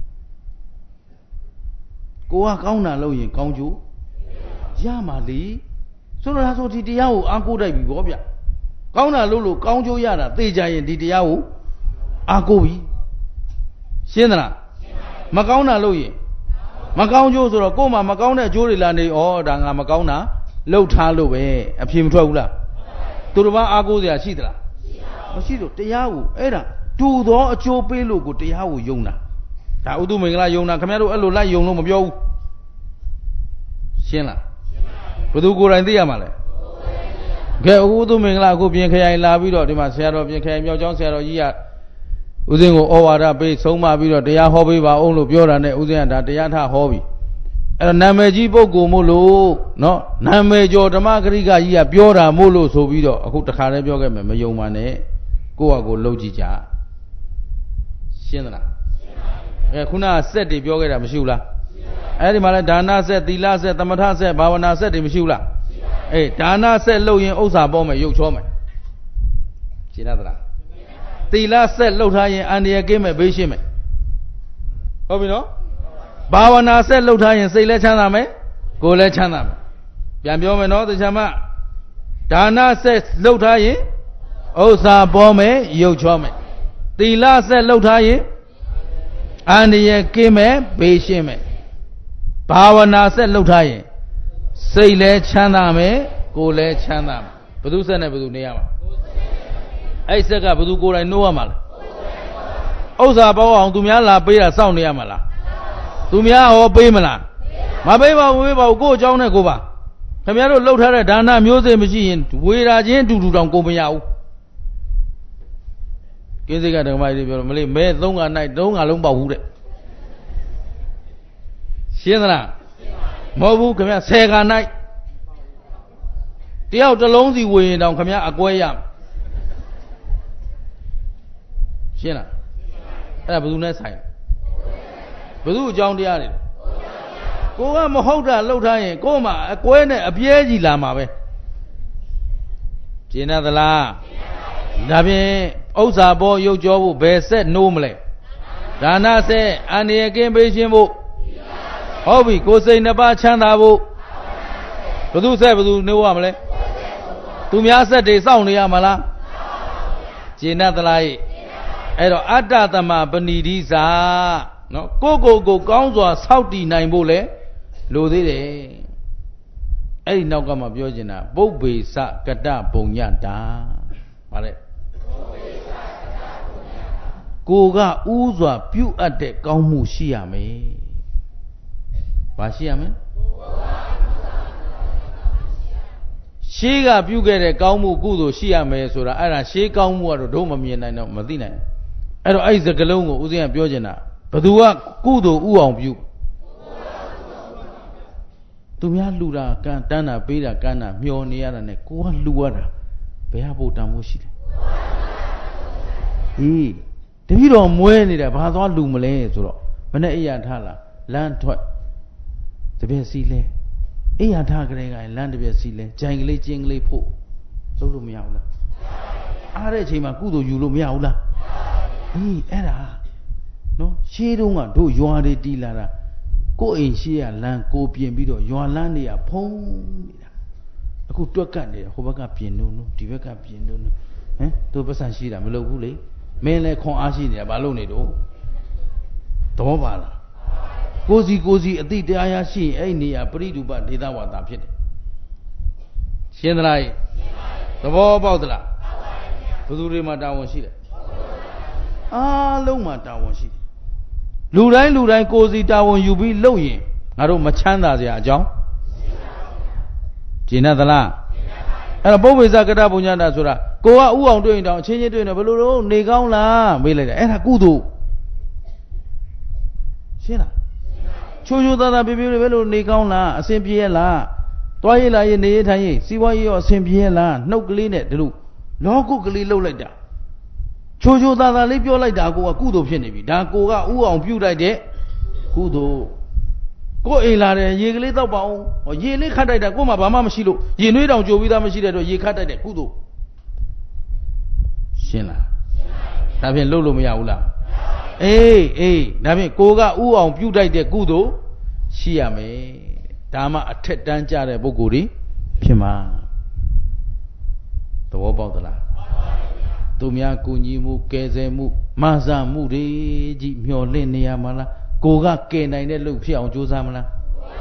ကိုကကောင်းတာလို့ရင်ကောင်းကျိုးရမှာလေဆိုတော့ဒါဆိုဒီတရားကိုအားကိုးတတ်ပြီဗောဗျကောင်းတာလို့ကောင်းကျိုးရတာသိကြရင်ဒီတရားကိုအားကိုးပြီရှင်းသလားမကောင်းတာလို့ရင်မကောင်းကျိုးဆိုတော့ကိုယ်မှမကောင်းတဲ့အကျိုးတွေလာနေဩဒါငါမကောင်းတာလှုပ်ထားလို့ပဲအဖြေမထွက်ဘူးလားသူတစ်ပါးအားကိုးစရာရှိသလားမရှိတော့တရားကိုအဲ့ဒါတူသောအကျိုးပေးလို့ကိုတရားကိုယုံတာဒါဥဒုမင်္ဂလာယုံတာခင်ဗျားတို့အဲ့လိုလိုက်ယုံလို့မပြောဘူးရှင်းလားဘယ်သူကိုယ်တိုင်သိရမှာလဲကဲဥဒုမင်္ဂလာအခုပြင်ခရိုင်လာပြီးတော့ဒီမှာဆရာတော်ပြင်ခရိုင်မြောက်ကျောင်းဆရာတော်ကြီးကဦးဇင်းကိုဩဝါဒပေးဆုံးမပြီးတော့တရားဟောပေးပါအောင်လို့ပြောတာနဲ့ဦးဇင်းကဒါတရားထဟောပြီအဲ့တော့နာမည်ကြီးပုဂ္ဂိုလ်မို့လို့နော်နာမည်ကျော်ဓမ္မဂရိကကြီးကပြောတာမို့လို့ဆိုပြီးတော့အခုတခါတည်းပြောခဲ့မယ်မယုံပါနဲ့ကိုယ့်ဟာကိုယ်လှုပ်ကြည့်ကြရှင်းသလားခုနကစက်တွေပြောခဲ့တာမရှိဘူးလားအဲ့ဒီမှာလဲဒါနစက်သီလစက်သမထစက်ဘာဝနာစက်တွေမရှိဘူးလားအေးဒါနစက်လှုပ်ရင်ဥစ္စာပေါ်မယ်ရုပ်ချောမယ်ရှင်းသလားသီလဆက်လှုပ်ထားရင်အန္တရာယ်ကင်းမဲ့ဘေးရှင်းမဲ့ဟုတ်ပြီနော်ဘာဝနာဆက်လှုပ်ထားရင်စိတ်လည်းချမ်းသာမယ်ကိုယ်လည်းချမ်းသာမယ်ပြန်ပြောမယ်နော်တရားမဒါနဆက်လှုပ်ထားရင်ဥစ္စာပေါ်မယ်ရုပ်ချောမယ်သီလဆက်လှုပ်ထားရင်အန္တရာယ်ကင်းမဲ့ဘေးရှင်းမဲ့ဘာဝနာဆက်လှုပ်ထားရင်စိတ်လည်းချမ်းသာမယ်ကိုယ်လည်းချမ်းသာမယ်ဘယ်သူဆက်နဲ့ဘယ်သူနေရမှာအဲ့ဆက်ကဘယ်သူကိုယ်တိုင်နှိုးရမှာလဲဥစ္စာပေါအောင်သူများလာပေးတာစောင့်နေရမှာလားသူများဟောပေးမလားမပေးပါဘူးကိုယ့်အကြောင်းနဲ့ကိုပါခင်ဗျားတို့လှုပ်ထားတဲ့ဒါနမျိုးစေ့မရှိရင်ဝေရာချင်းတူတောင်ကိုမရဘူးကင်းစိတ်ကဓမ္မကြီးပြောလို့မလေးမဲ3ကနိုင်3ကလုံးပေါက်ဘူးတဲ့ရှင်းသလားမဟုတ်ဘူးခင်ဗျာ10ကနိုင်တယောက်တစ်လုံးစီဝေရင်တောင်ခင်ဗျာအကွဲရရှင်းလားအဲ့ဒါဘယ်သူနဲ့ဆိုင်ဘယ်သူအကြောင်းတရားတွေကိုကမဟုတ်တာလှုပ်ထားရင်ကို့မှာအကွဲနဲ့အပြဲကြီးလာမှာပဲရှင်းသလားဒါဖြင့်ဥစ္စာပေါ်ရုပ်ကြောဖို့ဘယ်ဆက်နိုးမလဲဒါနဆက်အန္တရာယ်ကင်းပေးခြင်းဖို့ဟုတ်ပြီကိုယ်စိတ်နှစ်ပါးချမ်းသာဖို့ဘယ်သူဆက်ဘယ်သူနိုးရမလဲသူများဆက်တွေစောင့်နေရမှာလားရှင်းသလားအဲ့တော့အတ္တသမပဏိဓိစာနော်ကိုကောင်းစွာဆောက်တည်နိုင်ဖို့လေလိုသေးတယ်အဲ့ဒီနောက်ကမှပြောချင်တာပုပ္ပေစကတပုံညတာဗါလဲကိုကဥစွာပြုတ်အပ်တဲ့ကောင်းမှုရှိရမယ်ဘာရှိရမလဲရှေးကပြုတ်ခဲ့တဲ့ကောင်းမှုကုသိုလ်ရှိရမယ်ဆိုတာအဲ့ဒါရှေးကောင်းမှုကတော့တို့မမြင်နိုင်တော့မသိနိုင်အဲ့တော့အဲ့ဒီစကလုံးကိုဦးဇင်းကပြောချင်တာဘသူကကုသိုလ်ဥအောင်ပြုသူများလှူတာကတန်းတာပေးတာကန်းတာမျောနေရတာနဲ့ကိုကလှူရတာဘယ်ဟာဖို့တန်ဖို့ရှိလဲအေးတပည့်တော်မွဲနေတာဘာသွားလှူမလဲဆိုတော့မနဲ့အိယာထားလာလမ်းထွက်တပည့်စီလဲအိယာထားကြတဲ့ကလမ်းတပည့်စီလဲဂျိုင်ကလေးကျင်းကလေးဖို့လုပ်လို့မရဘူးလားအားတဲ့အချိန်မှာကုသိုလ်ယူလို့မရဘူးလားအေးအဲ့ဒါနော်ရှေးတုန်းကတို့ရွာတွေတီးလာတာကိုယ်အိမ်ရှိရလမ်းကိုပြင်ပြီးတော့ရွာလမ်းတွေကဖုံးနေတာအခုတွက်ကတ်နေတယ်ဟိုဘက်ကပြင်လို့ဒီဘက်ကပြင်လို့ဟမ်တို့ပတ်စံရှိတာမလုပ်ဘူးလေမင်းလည်းခွန်အားရှိနေတာဘာလို့နေတော့သဘောပါလားကိုစီအတိတရားရရှိရင်အဲ့နေရာပရိဒုပဒေသဝါဒဖြစ်တယ်ရှင်းသလားသဘောပေါက်သလားဘယ်သူတွေမှာတာဝန်ရှိတယ်အားလုံးမှာတာဝန်ရှိတယ်လူတိုင်းကိုစီတာဝန်ယူပြီးလုပ်ရင်ငါတို့မချမ်းသာစရာအကြောင်းကျင့်သလားအဲ့တော့ပုဗ္ဗေဇကတ္တပုညတာဆိုတာကိုကဥအောင်တွေ့ရင်တောင်အချင်းချင်းတွေ့နေဘယ်လိုလုပ်နေကောင်းလားမေးလိုက်တယ်အဲ့ဒါကုသိုလ်ရှင်းလားချိုးသားသားပြပြလေးဘယ်လိုနေကောင်းလားအစဉ်ပြေရလားသွားရလာရနေရထိုင်ရစီးပွားရေးရောအစဉ်ပြေရလားနှုတ်ကလေးနဲ့ဒီလိုလောကုတ်ကလေးလှုပ်လိုက်တာချိုးသားသားလေးပြောလိုက်တာကိုကကုသိုလ်ဖြစ်နေပြီဒါကိုကဥအောင်ပြုတ်လိုက်တဲ့ကုသိုလ်ကိုအိမ်လာတယ်ရေကလေးတောက်ပါအောင်ရေလေးခတ်တိုက်တာကိုမှဘာမှမရှိလို့ရေနွေးတောင်ကြိုပြီးသားမရှိတဲ့တော့ရေခတ်တိုက်တဲ့ကုသိုလ်ရှင်းလားဒါဖြင့်လှုပ်လို့မရဘူးလားအေးဒါဖြင့်ကိုကဥအောင်ပြုတ်တိုက်တဲ့ကုသိုလ်ရှိရမယ်ဒါမှအထက်တန်းကြတဲ့ပုဂ္ဂိုလ်တွေဖြစ်မှာသဘောပေါက်သလားသူများကူညီမှုကယ်ဆယ်မှုမဆာမှုတွေကြီးမျှော်လင့်နေရမှာလားကိုကကယ်နိုင်တဲ့လုပ်ဖြစ်အောင်ကြိုးစားမလား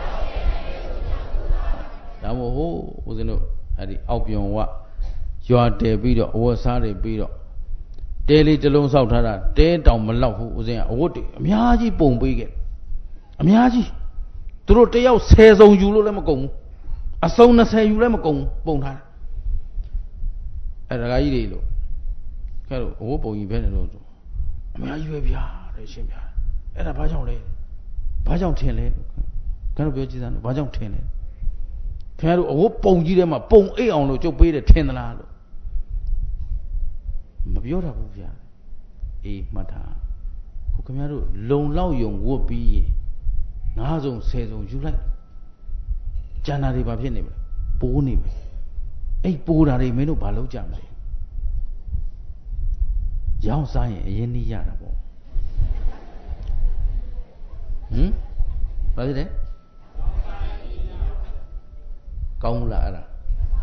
ဒါမို့ဟိုဦးဇင်းတို့အဲ့ဒီအောက်ပြုံဝရွာတယ်ပြီးတော့အဝတ်စားတွေပြီးတော့တဲလေးတစ်လုံးဆောက်ထားတာတဲတောင်မလောက်ဘူးဦးဇင်းကအဝတ်တွေအများကြီးပုံပေးခဲ့အများကြီးသူတို့တယောက်10စုံယူလို့လည်းမကုန်ဘူးအစုံ20ယူလည်းမကုန်ဘူးပုံထားတယ်အဲ့ဒါကြီးတွေလို့ခဲလို့အဝတ်ပုံကြီးပဲနေလို့အများကြီးပဲဗျာတဲ့ရှင်ဗျာအဲ့ဒါဘာကြောင့်လဲဘာကြောင့်ထင်လဲခင်ဗျားတို့ပြောကြည့်စမ်းဘာကြောင့်ထင်လဲခင်ဗျားတို့အဝတ်ပုံကြီးထဲမှာပုံအိတ်အောင်လို့ကျုပ်ပေးတယ်ထင်သလားလို့မပြောတာဘူးဗျာအေးမှတ်ထားခုခင်ဗျားတို့လုံလောက်ယုံဝတ်ပြီးရင်9စုံ10စုံယူလိုက်ကျန်တာတွေဘာဖြစ်နေမလဲပိုးနေမယ်အဲ့ပိုးတာတွေမင်းတို့ဘာလုပ်ကြမလဲရောင်းစားရင်အရင်နှီးရတာပေါ့ဘာဖြစ်လဲကောင်းလားအဲ့ဒါ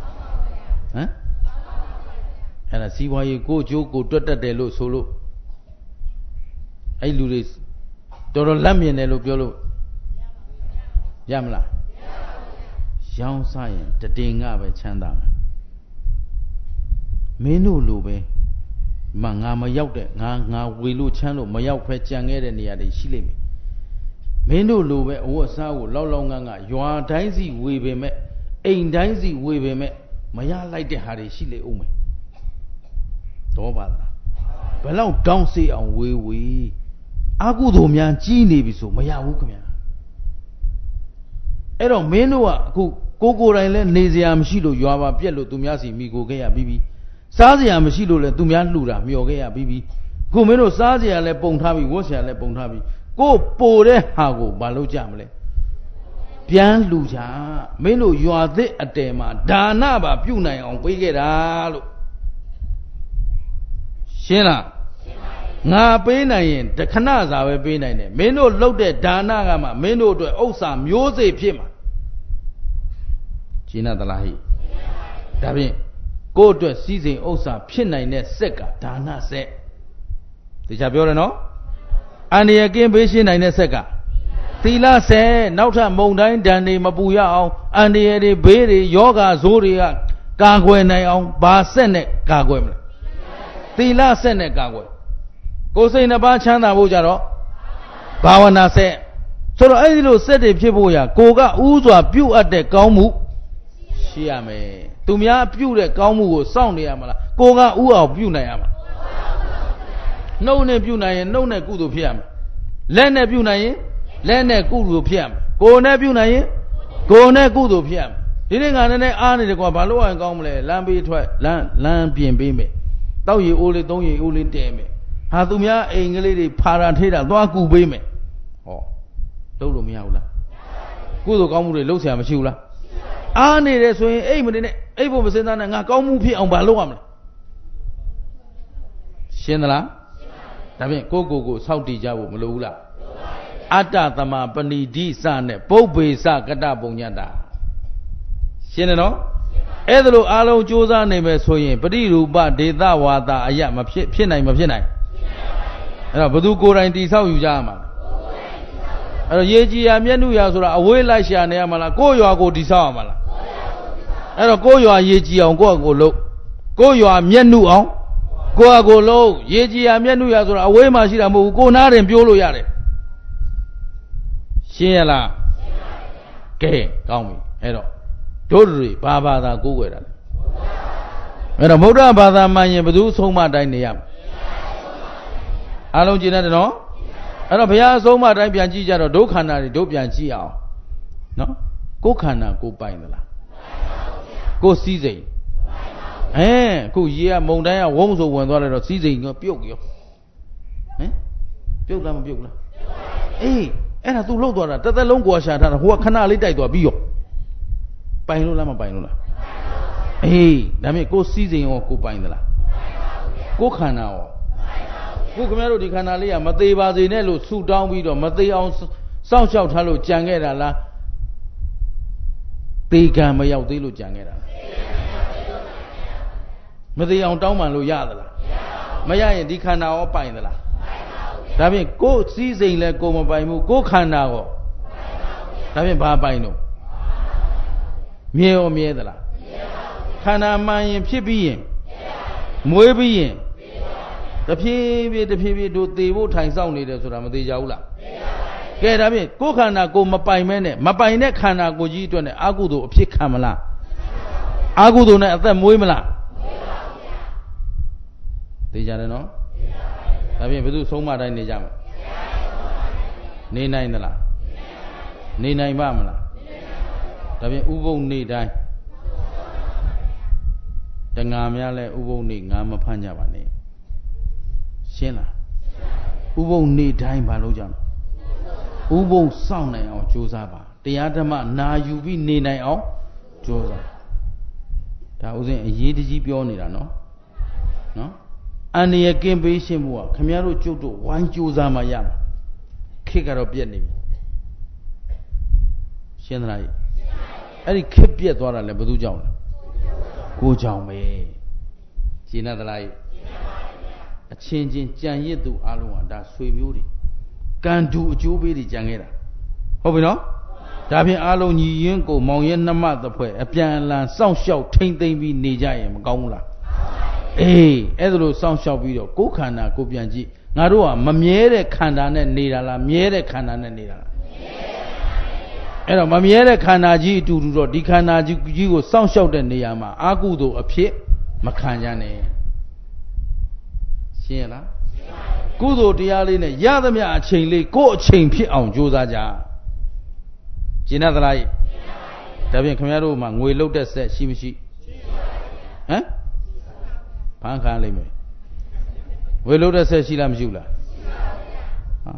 အဲ့ဒါစီးပွားရေးကိုကျိုးကိုတွတ်တက်တယ်လို့ဆိုလို့အဲ့လူတွေတော်တော်လက်မြင်တယ်လို့ပြောလို့ရမလားရောင်းစားရင်တတင်ကပဲချမ်းသာမယ်မင်းတို့လိုပဲငါမရောက်တဲ့ငါဝေလို့ချမ်းလို့မရောက်ဖဲကြံခဲ့တဲ့နေရာတွေရှိလိမ့်မယ်မင်းတို့လိုပဲအဝတ်စားကိုလောက်ငန်းကရွာတိုင်းစီဝေပေမဲ့အိမ်တိုင်းစီဝေပေမဲ့မရလိုက်တဲ့ဟာတွေရှိလေဦးမယ်တော့ပါလားဘယ်လောက်တောင်းစေအောင်ဝေအာကုသိုလ်များကြီးနေပြီဆိုမရဘူးခင်ဗျာအဲ့တော့မင်းတို့ကအခုကိုယ်တိုင်လဲနေစရာမရှိလို့ရွာပါပြက်လို့သူများစီမိကိုခဲ့ရပြီးစားစရာမရှိလို့လဲသူများလှူတာမျောခဲ့ရပြီးခုမင်းတို့စားစရာလဲပုံထားပြီးဝတ်စရာလဲပုံထားပြီးကိုပိုတဲ့ဟာကိုမလုပ်ကြမလဲပြန်လှူကြမင်းတို့ရွာသစ်အတဲမှာဒါနပါပြုနိုင်အောင်ပေးခဲ့တာလို့ရှင်းလားငါပေးနိုင်ရင်တခဏစာပဲပေးနိုင်တယ်မင်းတို့လှုပ်တဲ့ဒါနကမှမင်းတို့အတွက်ဥစ္စာမျိုးစေ့ဖြစ်မှာရှင်းသလားဟိဒါဖြင့်ကိုယ့်အတွက်စီးစိမ်ဥစ္စာဖြစ်နိုင်တဲ့စက်ကဒါနစက်တခြားပြောတယ်နော်အန္တရာယ်ကင်းပေးရှင်းနိုင်တဲ့ဆက်ကသီလစက်နောက်ထပ်မုံတိုင်းဒဏ်တွေမပူရအောင်အန္တရာယ်တွေဘေးတွေယောဂဇိုးတွေကကာကွယ်နိုင်အောင်ဘာဆက်နဲ့ကာကွယ်မလဲသီလဆက်နဲ့ကာကွယ်ကိုယ်စိတ်နှပါချမ်းသာဖို့ကြတော့ဘာဝနာဆက်ဆိုတော့အဲ့ဒီလိုဆက်တွေဖြစ်ဖို့ရကိုကဥစွာပြုတ်အပ်တဲ့ကောင်းမှုရှိရမယ်သူများပြုတ်တဲ့ကောင်းမှုကိုစောင့်နေရမလားကိုကဥအောင်ပြုတ်နိုင်ရမှာနှုတ်နဲ့ပြုတ်နိုင်ရင်နှုတ်နဲ့ကုသိုလ်ဖြစ်ရမယ်လက်နဲ့ပြုတ်နိုင်ရင်လက်နဲ့ကုသိုလ်ဖြစ်ရမယ်ကိုယ်နဲ့ပြုတ်နိုင်ရင်ကိုယ်နဲ့ကုသိုလ်ဖြစ်ရမယ်ဒီနေ့ငါနဲ့အားနေတယ်ကွာဘာလို့အောင်ကောင်းမလဲလမ်းပေးထွက်လမ်းပြင်ပေးမယ်တောက်ရီအိုးလေးသုံးရီအိုးလေးတဲမယ်ဟာသူများအိမ်ကလေးတွေဖာရာထေးတာသွားကူပေးမယ်ဟောလုပ်လို့မရဘူးလားကုသိုလ်ကောင်းမှုတွေလုပ်เสียမရှိဘူးလားအားနေတယ်ဆိုရင်အိမ်မနေနဲ့အိမ်ဖို့မစင်သားနဲ့ငါကောင်းမှုဖြစ်အောင်ဘာလုပ်ရမလဲရှင်းသလားဒါဖြင့်ကိုစောင့်တည်ကြဖို့မလိုဘူးလားအတ္တသမပဏိတိစနဲ့ပုပ္ပေစကတ္တပုံညတ္တာရှင်းတယ်နော်အဲ့ဒါလို့အားလုံးကြိုးစားနေမယ်ဆိုရင်ပရိရူပဒေသဝါဒအယမဖြစ်နိုင်အဲ့တော့ဘသူကိုယ်တိုင်တိဆောက်ယူကြရမှာအဲ့တော့ရေကြီးရမျက်နှုရဆိုတာအဝေးလိုက်ရှာနေရမှာလားကိုယ်ရွာကိုတိဆောက်ရမှာလားအဲ့တော့ကိုယ်ရွာရေကြီးအောင်ကိုယ့်ကိုလုပ်ကိုယ်ရွာမျက်နှုအောင်ကိုယ့်ကိုလုပ်ရေကြီးရမျက်နှုရဆိုတာအဝေးမှာရှိတာမဟုတ်ဘူးကိုယ်နားတင်ပြောလို့ရတယ်ရှင်းရလားကဲကောင်းပြီအဲ့တော့တို့တွေဘာသာကိုးကွယ်တာလဲအဲ့တော့ဗုဒ္ဓဘာသာမှန်ရင်ဘယ်သူဆုံးမတိုင်းနေရမလဲအားလုံးကြည့်နေတယ်နော်အဲ့တော့ဘုရားဆုံးမတိုင်းပြန်ကြည့်ကြတော့ဒုက္ခန္တာတွေတို့ပြန်ကြည့်အောင်နော်ကိုယ်ခန္ဓာကိုပိုင်သလားကိုယ်စည်းစိမ်အခုရေကမုန်တိုင်းကဝုန်းဆိုဝင်သွားလိုက်တော့စည်းစိမ်ကပြုတ်ရောပြုတ်လားမပြုတ်လားအေးအဲ့ဒါ तू လှုပ်သွားတာတစ်သက်လုံးကိုရှာထားတာဟိုကခဏလေးတိုက်သွားပြီးရောပိုင်လို့လားမပိုင်လို့လားအေးဒါမြင်ကိုယ်စည်းစိမ်ရောကိုပိုင်သလားကိုယ်ခန္ဓာရောခုခင်ဗျားတို့ဒီခန္ဓာလေးကမသေးပါစေနဲ့လို့ဆူတောင်းပြီးတော့မသေးအောင်စောင့်ရှောက်ထားလို့ကြံခဲ့တာလားသေကံမရောက်သေးလို့ကြံခဲ့တာမသေးအောင်တောင်းပန်လို့ရသလားမရရင်ဒီခန္ဓာရောပိုင်သလားဒါဖြင့်ကိုယ်စည်းစိမ်လဲကိုယ်မပိုင်ဘူးကိုယ်ခန္ဓာရောဒါဖြင့်ဘာပိုင်တော့မြဲရောမြဲသလားခန္ဓာမှန်ရင်ဖြစ်ပြီးရင်မွေးပြီးရင်တဖြည်းဖြည်းတို့သေဖို့ထိုင်ဆောင်နေတယ်ဆိုတာမသေးကြဘူးလားကဲဒါဖြင့်ကိုယ်ခန္ဓာကိုမပိုင်မဲနဲ့မပိုင်တဲ့ခန္ဓာကိုကြီးအတွက်နဲ့အာဟုသို့အဖြစ်ခံမလားအာဟုသို့နဲ့အသက်မွေးမလားသေကြတယ်နော်ဒါဖြင့်ဘယ်သူဆုံးမတိုင်းနေကြမှာနေနိုင်သလားနေနိုင်ပါမလားဒါဖြင့်ဥပုပ်နေ့တိုင်းတငါများလဲဥပုပ်နေ့ငါမဖမ်းကြပါနဲ့ရှင်းလားဥပုပ်နေ့တိုင်းမလုပ်ကြဘူးဥပုပ်စောင့်နိုင်အောင်ကြိုးစားပါတရားဓမ္မနာယူပြီးနေနိုင်အောင်ကြိုးစားဒါဥစဉ်အရေးတကြီးပြောနေတာနော်အန္တရာယ်ကင်းပေးရှင်းဖို့ကခမည်းတော်ကျုပ်တို့ဝိုင်းကြိုးစားမှရမှာခေတ်ကတော့ပြက်နေပြီရှင်းသလားအဲ့ဒီခေတ်ပြက်သွားတာလဲဘယ်သူကြောင့်လဲကိုကြောင့်ပဲရှင်းသလားအချင်းချင်းကြံရစ်သူအလုံးကဒါဆွေမျိုးတွေကံတူအကျိုးပေးတွေကြံခဲ့တာဟုတ်ပြီနော်ဒါဖြင့်အလုံးညီရင်းကိုမောင်ရဲနှမသဖွဲ့အပြန်အလှန်စောင့်ရှောက်ထိမ့်သိမ့်ပြီးနေကြရင်မကောင်းဘူးလားအေးအဲ့ဒါလို့စောင့်ရှောက်ပြီးတော့ကိုယ်ခန္ဓာကိုပြန်ကြည့်ငါတို့ကမမြဲတဲ့ခန္ဓာနဲ့နေတာလားမြဲတဲ့ခန္ဓာနဲ့နေတာလားအဲ့တော့မမြဲတဲ့ခန္ဓာကြီးအတူတူတော့ဒီခန္ဓာကြီးကိုစောင့်ရှောက်တဲ့နေရာမှာအာကုသို့အဖြစ်မခံကြနဲ့ရှင်းရလားကုသိုလ်တရားလေးနဲ့ရသမျှအချိန်လေးကိုယ့်အချိန်ဖြစ်အောင်ကြိုးစားကြရှင်းသလားဒါဖြင့်ခင်ဗျားတို့မှာငွေလုတ်တဲ့ဆက်ရှိမရှိဟမ်ဖန်ခံလိမ့်မယ်ငွေလုတ်တဲ့ဆက်ရှိလားမရှိဘူးလားဟာ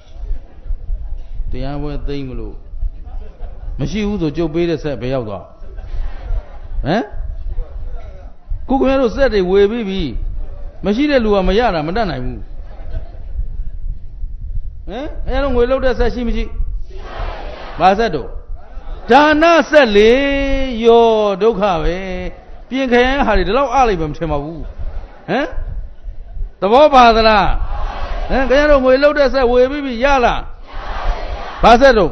တရားပွဲသိမ့်မလို့မရှိဘူးဆိုကြုတ်ပေးတဲ့ဆက်ဘယ်ရောက်သွားဟမ်ခုခင်ဗျားတို့ဆက်တွေဝေပြီးပြီမရှိတဲ့လူကမရတာမတတ်နိုင်ဘူးဟမ်အဲတော့ငွေလုတ်တဲ့ဆက်ရှိမရှိဘာဆက်တော့ဒါနဆက်လေယောဒုက္ခပဲပြင်ခရင်ဟာတွေဒီလောက်အားလိုက်မှမထင်ပါဘူးဟမ်သဘောပါသလားဟမ်ခင်ဗျားတို့ငွေလုတ်တဲ့ဆက်ဝေပြီးပြီရလားဘာဆက်တော့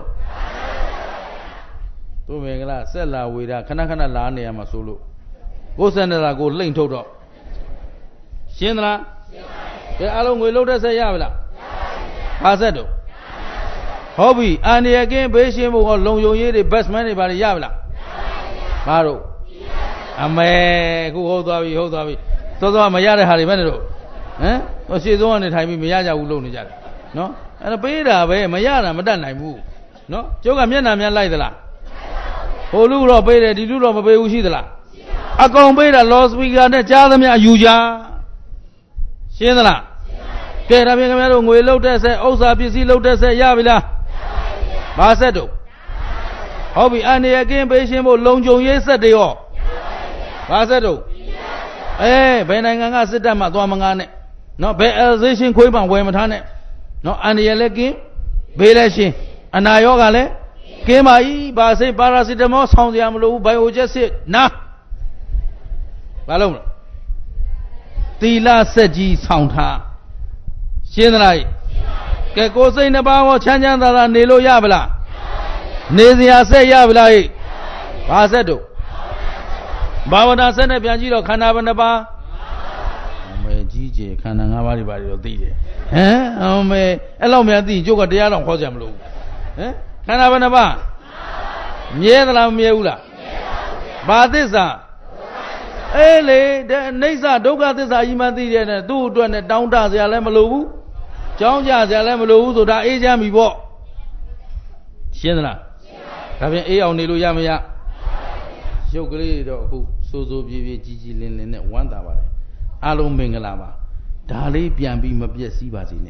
သူမင်္ဂလာဆက်လာဝေတာခဏခဏလာနေရမှာဆိုလို့ကိုယ်ဆက်နေတာကိုလှိမ့်ထုတ်တော့ရှင်းသလားရှင်းပါပြီကဲအားလုံးငွေလုတ်တဲ့ဆက်ရပြီလားဘာဆက်တော့ဟုတ်ပြီအန္တရာယ်ကင်းဘေးရှင်းဖို့ဟောလုံယုံရေးတွေဘတ်စမန်တွေဘာတွေရပြီလားဘာတို့အမေခုဟုတ်သွားပြီစောစောမရတဲ့ဟာတွေပဲနေတော့ဟမ်ရှေ့ဆုံးကနေထိုင်ပြီးမရကြဘူးလုံနေကြတယ်နော်အဲ့ဒါပေးတာပဲမရတာမတတ်နိုင်ဘူးနော်ကျုပ်ကမျက်နှာများလိုက်သလားဟိုလူတော့ပေးတယ်ဒီလူတော့မပေးဘူးရှိသလားအကောင်ပေးတာလော်စပီကာနဲ့ကြားသမျှယူကြရှင်းသလားကဲဒါဖြင့်ခင်ဗျားတို့ငွေလုတ်တဲ့ဆက်ဥစ္စာပစ္စည်းလုတ်တဲ့ဆက်ရပြီလားဘာဆက်တို့ဟုတ်ပြီအန္တရာယ်ကင်းပေးရှင်းဖို့လုံခြုံရေးဆက်တွေရောဘာဆက်တို့ဘယ်နိုင်ငံကစစ်တပ်မှသွားမငားနဲ့နော်ဘယ်အသေးရှင်ခွေးပံဝယ်မထားနဲ့နော်အန္တရာယ်လည်းကင်းဘေးလည်းရှင်အနာရောဂါလည်းကင်းပါ၏ဘာစိတ်ပါရာစီတမောဆောင်းစရာမလိုဘူးဘိုင်အိုချက်စစ်နာဘာလို့မလဲသီလစက်ကြီးဆောင်ထားရှင်းသလားကဲကိုယ်စိတ်နှစ်ပါးဟောချမ်းချမ်းသာသာနေလို့ရပါလားနေစရာဆက်ရပါလားဘာဆက်တို့ဘာဝနာဆက်နဲ့ပြန်ကြည့်တော့ခန္ဓာဘယ်နှပါးအမေကြီးကျယ်ခန္ဓာ၅ပါးတွေပါတော့သိတယ်ဟမ်အမေအဲ့လောက်များသိရင်ကျုပ်ကတရားတော်ခေါ်ကြမလို့ဟမ်ခန္ဓာဘယ်နှပါးမြဲသလားမမြဲဘူးလားဘာသစ္စာအေးလေအိဋ္ဌဒုက္ခသစ္စာကြီးမှသိတယ်နဲ့သူ့အတွက်နဲ့တောင်းတစရာလည်းမလိုဘူးကြောင်းကြစရာလည်းမလိုဘူးဆိုတာအေးချမ်းပြီပေါ့ရှင်းသလားဒါဖြင့်အေးအောင်နေလို့ရမရရုပ်ကလေးတော့အခုစိုးစိုးပြေးပြေးကြီးကြီးလင်းလင်းနဲ့ဝမ်းသာပါတယ်အားလုံးမင်္ဂလာပါဒါလေးပြန်ပြီးမပြည့်စည်ပါစေနဲ့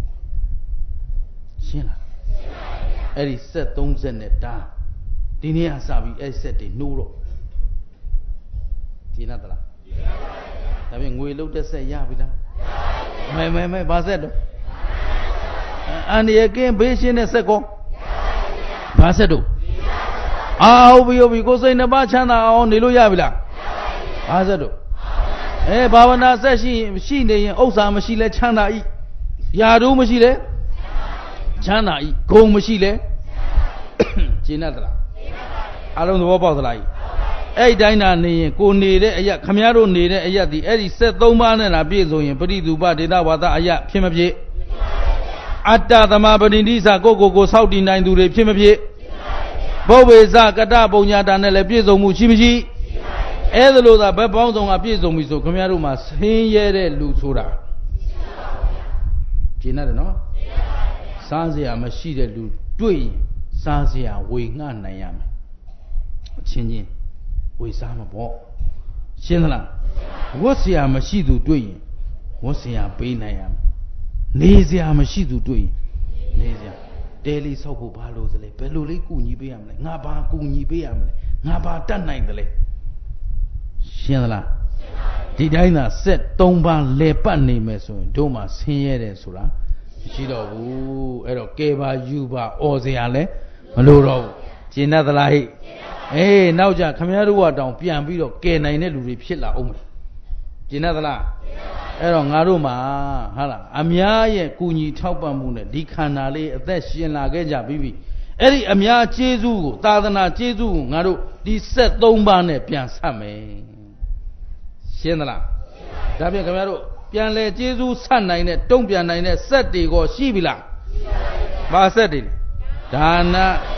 ရှင်းလားအဲ့ဒီဆက်30နဲ့တားဒီနေ့အစပြီးအဲ့ဆက်တွေနှိုးတော့ဒီနတ်သလားဒါဖြင့်ငွေလုတ်တဲ့ဆက်ရပြီလားမဲဘာဆက်တော့အန္တရာယ်ကင်းဘေးရှင်းတဲ့ဆက်ကောဘာဆက်တော့ဟုတ်ပြီကိုယ်စိတ်နှစ်ပါးချမ်းသာအောင်နေလို့ရပြီလားဘာဆက်တော့ဘာဝနာဆက်ရှိနေရင်ဥစ္စာမရှိလဲချမ်းသာဤယာတို့မရှိလဲချမ်းသာဤဂုံမရှိလဲကျင့်တတ်သလားအလုံးသဘောပေါက်သလားအဲ့တိုင်းသာနေရင်ကိုနေတဲ့အရာခမည်းတော်နေတဲ့အရာဒီအဲ့ဒီ73ပါးနဲ့လာပြည့်စုံရင်ပရိသုပဒေတာဝါဒအရာဖြစ်မဖြစ်အတ္တသမပတိဋ္ဌိစကိုစောက်တည်နိုင်သူတွေဖြစ်မဖြစ်ဘုဗ္ဗေဇကတ္တပုံညာတာနဲ့လည်းပြည့်စုံမှုရှိမရှိအဲ့ဒါလို့သာဘယ်ပေါင်းစုံကပြည့်စုံပြီဆိုခမည်းတော်မှာဆင်းရဲတဲ့လူဆိုတာကျင်ရတယ်နော်စားစရာမရှိတဲ့လူတွေ့ရင်စားစရာဝေငှနိုင်ရမယ်အချင်းချင်းဝေစားမှာပေါ့ရှင်းသလားဝတ်စရာမရှိသူတွေ့ရင်ဝတ်စရာပေးနိုင်ရမယ်နေစရာမရှိသူတွေ့ရင်နေစရာတဲလေးဆောက်ဖို့ဘာလို့သလဲဘယ်လိုလေးကူညီပေးရမလဲငါဘာကူညီပေးရမလဲငါဘာတတ်နိုင်သလဲရှင်းသလားဒီတိုင်းသာဆက်3ပါးလဲပတ်နေမယ်ဆိုရင်တို့မှဆင်းရဲတယ်ဆိုတာမရှိတော့ဘူးအဲ့တော့ကဲပါယူပါအော်စရာလဲမလိုတော့ဘူးကျင်တတ်သလားဟိနောက်ကြခမည်းတော်ကတောင်ပြန်ပြီးတော့ကဲနိုင်တဲ့လူတွေဖြစ်လာအောင်မယ်ကျင်တတ်သလားအဲ့တော့ငါတို့မှာဟာလားအများရဲ့ကူညီထောက်ပံ့မှုနဲ့ဒီခန္ဓာလေးအသက်ရှင်လာခဲ့ကြပြီအဲ့ဒီအများကျေးဇူးကိုသာသနာကျေးဇူးကိုငါတို့ဒီ73ပါးနဲ့ပြန်ဆက်မယ်ရှင်းသလားဒါဖြင့်ခင်ဗျားတို့ပြန်လဲကျေးဇူးဆက်နိုင်တဲ့တုံ့ပြန်နိုင်တဲ့ဆက်တွေကိုရှိပြီလားဘာဆက်တွေလဲဒါန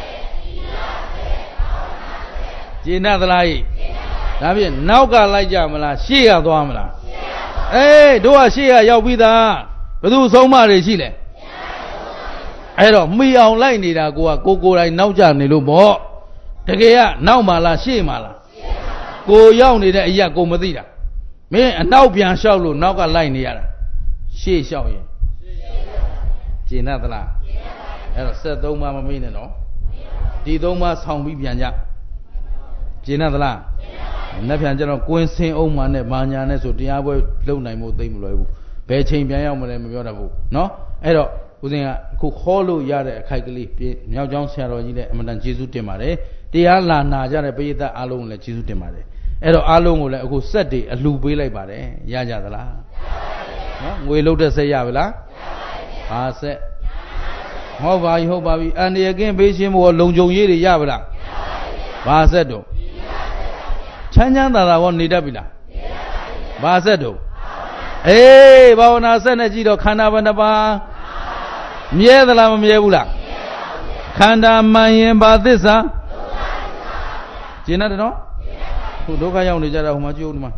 ကျင့်တတ်သလားဒါဖြင့်နောက်ကလိုက်ကြမလားရှေ့ရသွားမလားတို့ကရှေ့ရရောက်ပြီးသားဘယ်သူဆုံးမတွေရှိလဲအဲ့တော့မှီအောင်လိုက်နေတာကိုယ်တိုင်နောက်ကျနေလို့ပေါ့တကယ်ကနောက်မှလားရှေ့မှလားကိုရောက်နေတဲ့အရာကိုမသိတာမင်းအနောက်ပြန်လျှောက်လို့နောက်ကလိုက်နေရတာရှေ့လျှောက်ရင်ကျင့်တတ်သလားအဲ့တော့73ပါးမမေ့နဲ့နော်ဒီ3ပါးဆောင်ပြီးပြန်ကြကျင့်တတ်သလားလက်ပြန်ကျတော့ကွင်းစင်းအောင်မှနဲ့မာညာနဲ့ဆိုတရားပွဲလုံနိုင်မှုသိမ့်မလွယ်ဘူးဘယ်ချိန်ပြန်ရောက်မလဲမပြောတတ်ဘူးနော်အဲ့တော့ဦးဇင်းကအခုခေါ်လို့ရတဲ့အခိုက်ကလေးမြောက်ကျောင်းဆရာတော်ကြီးလည်းအမှန်တန်ကျေးဇူးတင်ပါတယ်တရားလာနာကြတဲ့ပရိသတ်အားလုံးကိုလည်းကျေးဇူးတင်ပါတယ်အဲ့တော့အားလုံးကိုလည်းအခုစက်တွေအလှပေးလိုက်ပါတယ်ရကြသလားနော်ငွေလုတ်တဲ့စက်ရပါလားဘာစက်ဟုတ်ပါပြီအန္တရာယ်ကင်းဘေးရှင်းဖို့လုံခြုံရေးတွေရပါလားဘာစက်တော့ချမ်းသာတာကောနေတတ်ပြီလားဘာစက်တော့ဘာဝနာစက်နဲ့ကြည့်တော့ခန္ဓာဘယ်နှပါးမြဲသလားမမြဲဘူးလားခန္ဓာမှန်ရင်ဘာသစ္စာကျင်တယ်နော်ခုဒုက္ခရောက်နေကြတာဟိုမှာကြည့်ဦးဒီမှာ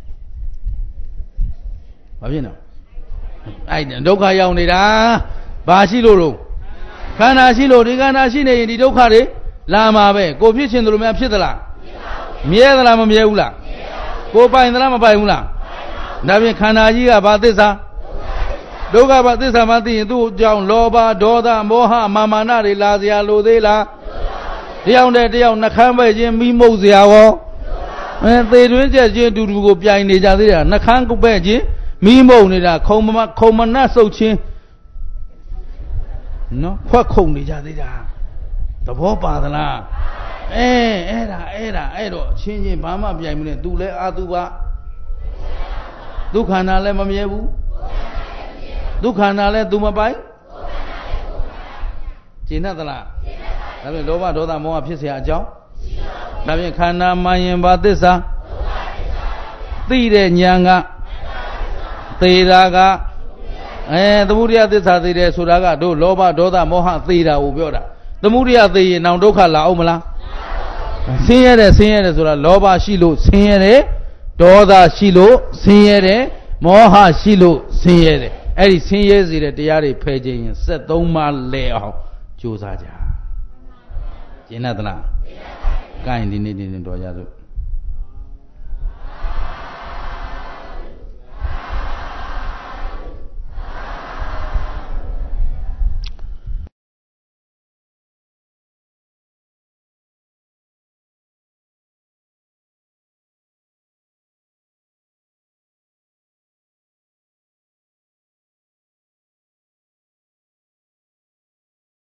ဘာဖြစ်နေဒုက္ခရောက်နေတာဘာရှိလို့တော့ခန္ဓာရှိလို့ဒီခန္ဓာရှိနေရင်ဒီဒုက္ခတွေလာမှာပဲကိုဖြစ်ခြင်းတို့များဖြစ်သလားမြဲသလားမမြဲဘူးလားကိုပိုင်သလားမပိုင်ဘူးလားဒါဖြင့်ခန္ဓာကြီးကဘာသစ္စာဒုက္ခဘာသစ္စာမှသိရင်သူ့ကြောင့်လောဘဒေါသမောဟမာမာနတွေလာစရာလိုသေးလားတယောက်နဲ့တယောက်နှခမ်းပဲ့ခြင်းမိမုတ်စရာရောသေတွင်းကျက်ခြင်းတူတူကိုပြိုင်နေကြသေးတာနှခမ်းပဲ့ခြင်းမိမုံနေတာခုံမနတ်စုတ်ချင်းနော်ခွက်ခုံနေကြသေးတာသဘောပါသလားအဲ့တော့ချင်းချင်းဘာမှပြိုင်မနဲ့ तू လဲအာသူပါဒုက္ခနာလည်းမမြဲဘူးဒုက္ခနာလည်း तू မပိုင်ကျင့်တတ်သလားဒါဖြင့်လောဘဒေါသမောဟဖြစ်เสียအကြောင်းဒါဖြင့်ခန္ဓာမှန်ရင်ဘာသစ္စာသိတဲ့ဉာဏ်ကသေတာကသမုဒယသစ္စာသိတယ်ဆိုတာကတို့လောဘဒေါသမောဟသေတာကိုပြောတာသမုဒယသေရင်နောင်ဒုက္ခလာအောင်မလားဆင်းရဲဆိုတာလောဘရှိလို့ဆင်းရဲတယ်ဒေါသရှိလို့ဆင်းရဲတယ်မောဟရှိလို့ဆင်းရဲတယ်အဲ့ဒီဆင်းရဲစေတဲ့တရားတွေဖယ်ခြင်းရင်73ပါးလဲအောင်ကြိုးစားကြကျင့်တတ်သလားကိုင်းဒီနေ့တော်ရစို့